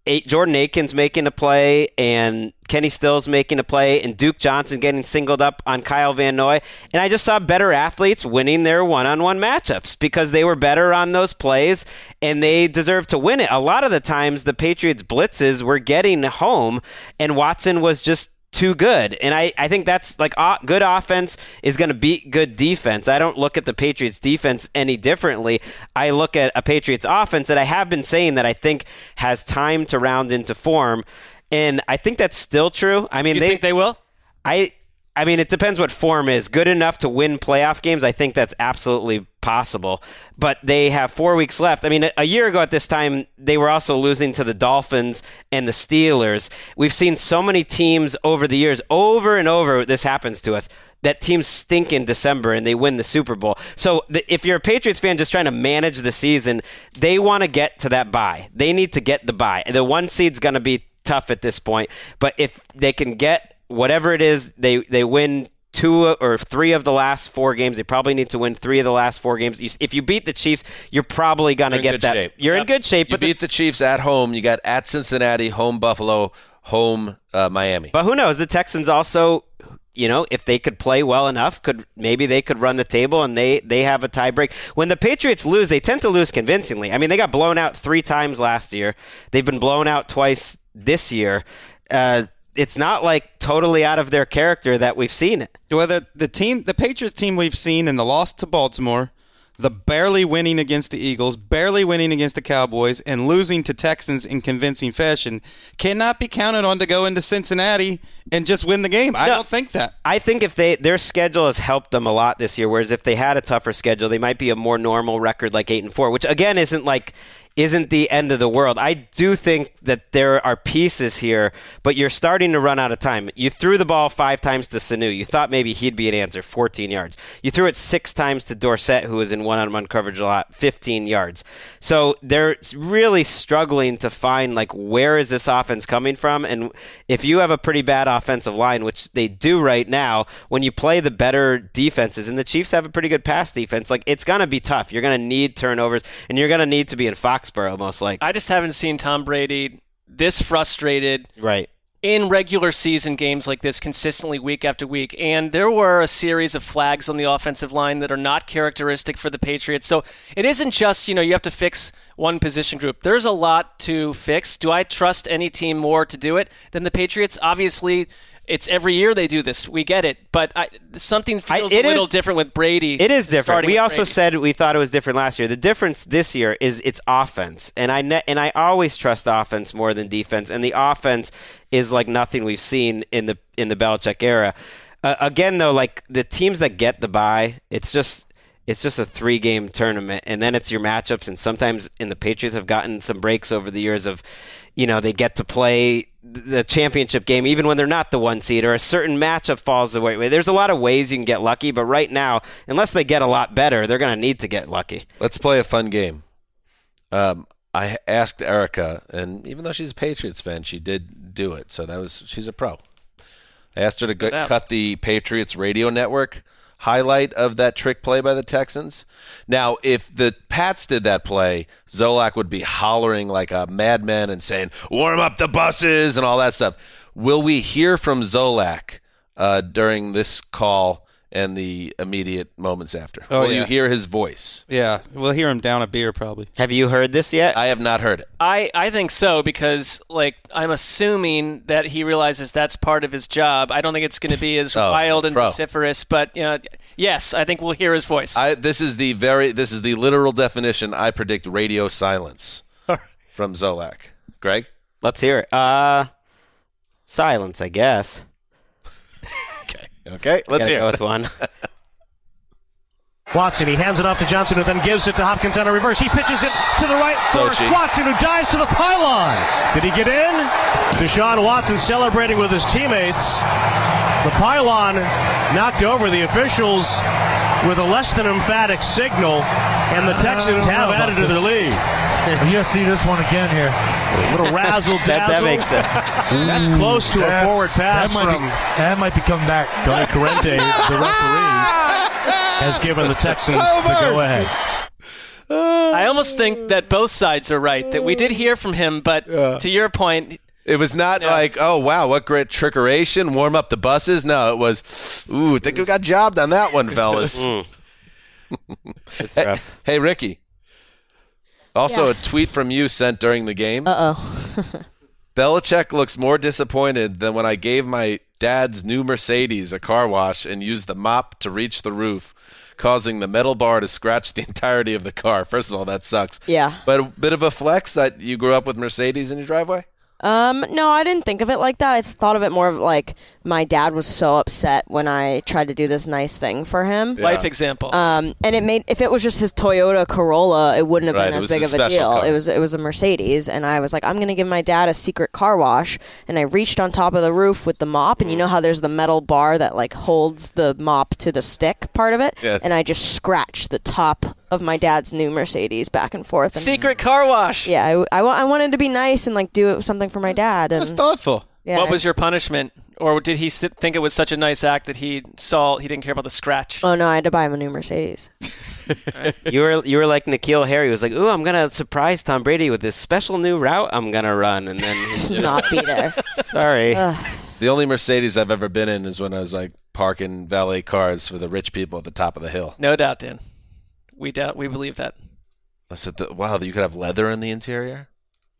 A- Jordan Aiken's making a play, and Kenny Stills making a play, and Duke Johnson getting singled up on Kyle Van Noy. And I just saw better athletes winning their one-on-one matchups because they were better on those plays, and they deserve to win it. A lot of the times, the Patriots' blitzes were getting home, and Watson was just too good. And I, I think that's like uh, good offense is going to beat good defense. I don't look at the Patriots defense any differently. I look at a Patriots offense that I have been saying that I think has time to round into form. And I think that's still true. I mean, you they think they will? I I mean, it depends what form is. Good enough to win playoff games, I think that's absolutely possible. But they have four weeks left. I mean, a year ago at this time, they were also losing to the Dolphins and the Steelers. We've seen so many teams over the years, over and over, this happens to us, that teams stink in December and they win the Super Bowl. So the, if you're a Patriots fan just trying to manage the season, they want to get to that bye. They need to get the bye. The one seed's going to be tough at this point. But if they can get whatever it is, they, they win two or three of the last four games. They probably need to win three of the last four games. You, if you beat the Chiefs, you're probably going to get that. Shape. You're yep. in good shape. You but beat the, the Chiefs at home. You got at Cincinnati, home Buffalo, home uh, Miami. But who knows? The Texans also, you know, if they could play well enough, could maybe they could run the table and they, they have a tie break. When the Patriots lose, they tend to lose convincingly. I mean, they got blown out three times last year. They've been blown out twice this year. Uh, it's not like totally out of their character that we've seen it. Well, the, the team, the Patriots team we've seen in the loss to Baltimore, the barely winning against the Eagles, barely winning against the Cowboys, and losing to Texans in convincing fashion cannot be counted on to go into Cincinnati and just win the game. I no, don't think that. I think if they their schedule has helped them a lot this year, whereas if they had a tougher schedule, they might be a more normal record like eight and four, which again isn't like isn't the end of the world. I do think that there are pieces here, but you're starting to run out of time. You threw the ball five times to Sanu. You thought maybe he'd be an answer, fourteen yards. You threw it six times to Dorsett, who was in one-on-one coverage a lot, fifteen yards. So they're really struggling to find, like, where is this offense coming from? And if you have a pretty bad offensive line, which they do right now, when you play the better defenses, and the Chiefs have a pretty good pass defense, like, it's going to be tough. You're going to need turnovers, and you're going to need to be in Foxborough most likely. I just haven't seen Tom Brady this frustrated right. in regular season games like this consistently week after week. And there were a series of flags on the offensive line that are not characteristic for the Patriots. So it isn't just, you know, you have to fix one position group. There's a lot to fix. Do I trust any team more to do it than the Patriots? Obviously, it's every year they do this. We get it. But I, something feels I, a little is, different with Brady. It is different. We also Brady. said we thought it was different last year. The difference this year is it's offense. And I ne- and I always trust offense more than defense. And the offense is like nothing we've seen in the in the Belichick era. Uh, again, though, like the teams that get the bye, it's just it's just a three-game tournament. And then it's your matchups. And sometimes in the Patriots have gotten some breaks over the years of, you know, they get to play the championship game even when they're not the one seed, or a certain matchup falls the way. There's a lot of ways you can get lucky, but right now, unless they get a lot better, they're going to need to get lucky. Let's play a fun game. Um, I asked Erica, and even though she's a Patriots fan, she did do it. So that was she's a pro. I asked her to go, cut the Patriots radio network highlight of that trick play by the Texans. Now, if the Pats did that play, Zolak would be hollering like a madman and saying, warm up the buses and all that stuff. Will we hear from Zolak uh, during this call and the immediate moments after? Oh, Will yeah. you hear his voice? Yeah, we'll hear him down a beer probably. Have you heard this yet? I have not heard it. I, I think so because, like, I'm assuming that he realizes that's part of his job. I don't think it's going to be as oh, wild and pro. vociferous, but, you know, yes, I think we'll hear his voice. I, this is the very this is the literal definition. I predict radio silence from Zolak. Greg? Let's hear it. Uh, silence, I guess. Okay, let's hear go it. with one. Watson, he hands it off to Johnson, who then gives it to Hopkins on a reverse. He pitches it to the right for Sochi. Watson, who dives to the pylon. Did he get in? Deshaun Watson celebrating with his teammates. The pylon knocked over the officials with a less than emphatic signal, and the Texans have added to their lead. You'll see this one again here. A little razzle dazzle. that, that makes sense. That's close to That's, a forward pass that might from be, that might be coming back. Tony Corrente, the referee, has given the Texans the go-ahead. I almost think that both sides are right, that we did hear from him, but Yeah. to your point, It was not Yeah. like, oh, wow, what great trickeration, warm up the buses. No, it was, ooh, I think we got jobbed on that one, fellas. Mm. It's Hey, rough. hey, Ricky. Also, Yeah. a tweet from you sent during the game. Uh-oh. Belichick looks more disappointed than when I gave my dad's new Mercedes a car wash and used the mop to reach the roof, causing the metal bar to scratch the entirety of the car. First of all, that sucks. Yeah. But a bit of a flex that you grew up with Mercedes in your driveway? Um, no, I didn't think of it like that. I thought of it more of like my dad was so upset when I tried to do this nice thing for him. life example. Um, and it made if it was just his Toyota Corolla, it wouldn't have Right, been it as was big a of a special deal. car. It was it was a Mercedes, and I was like, I'm gonna give my dad a secret car wash, and I reached on top of the roof with the mop, and you know how there's the metal bar that like holds the mop to the stick part of it, Yes. and I just scratched the top of my dad's new Mercedes back and forth. And, Secret car wash. yeah, I, I, wa- I wanted to be nice and like do something for my dad. And That's thoughtful. yeah, What I- was your punishment? Or did he th- think it was such a nice act that he saw he didn't care about the scratch? Oh no, I had to buy him a new Mercedes. You were you were like N'Keal Harry, who was like, "Ooh, I'm gonna surprise Tom Brady with this special new route I'm gonna run," and then Just not be there. sorry. The only Mercedes I've ever been in is when I was like parking valet cars for the rich people at the top of the hill. No doubt, Dan. We doubt. We believe that. I said, the, wow, you could have leather in the interior?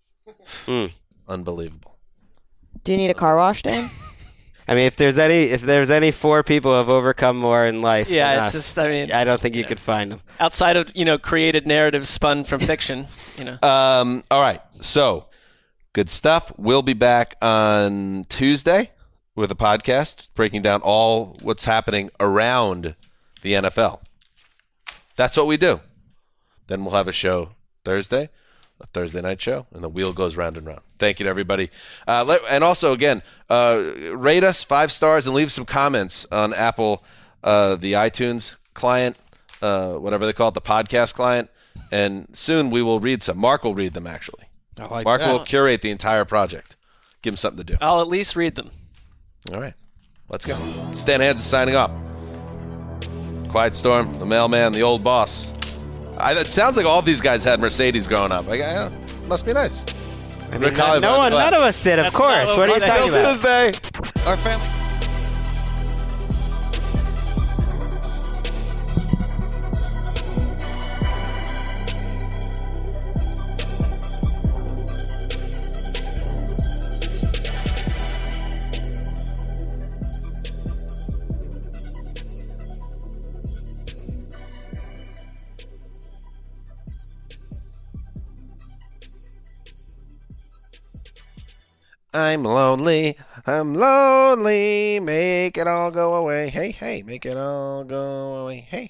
Mm. Unbelievable. Do you need a car wash, Dan? I mean, if there's any if there's any four people who have overcome more in life, Yeah, than it's us, just. I mean, I don't think you could find them. outside of you know created narratives spun from fiction, you know. Um, all right. So, good stuff. We'll be back on Tuesday with a podcast breaking down all what's happening around the N F L. That's what we do. Then we'll have a show Thursday, a Thursday night show, and the wheel goes round and round. Thank you to everybody. Uh, let, and also, again, uh, rate us five stars and leave some comments on Apple, uh, the iTunes client, uh, whatever they call it, the podcast client. And soon we will read some. Mark will read them, actually. I like Mark that. will curate the entire project. Give him something to do. I'll at least read them. All right. Let's go. Stan Hansen signing off. Quiet Storm, the mailman, the old boss. I, it sounds like all these guys had Mercedes growing up. Like, I, must be nice. I mean, Rick no, Hollywood, no one, glad. none of us did, of That's course. not What are you what we talking Till about? Tuesday. Our family. I'm lonely, I'm lonely, make it all go away. Hey, hey, make it all go away. Hey.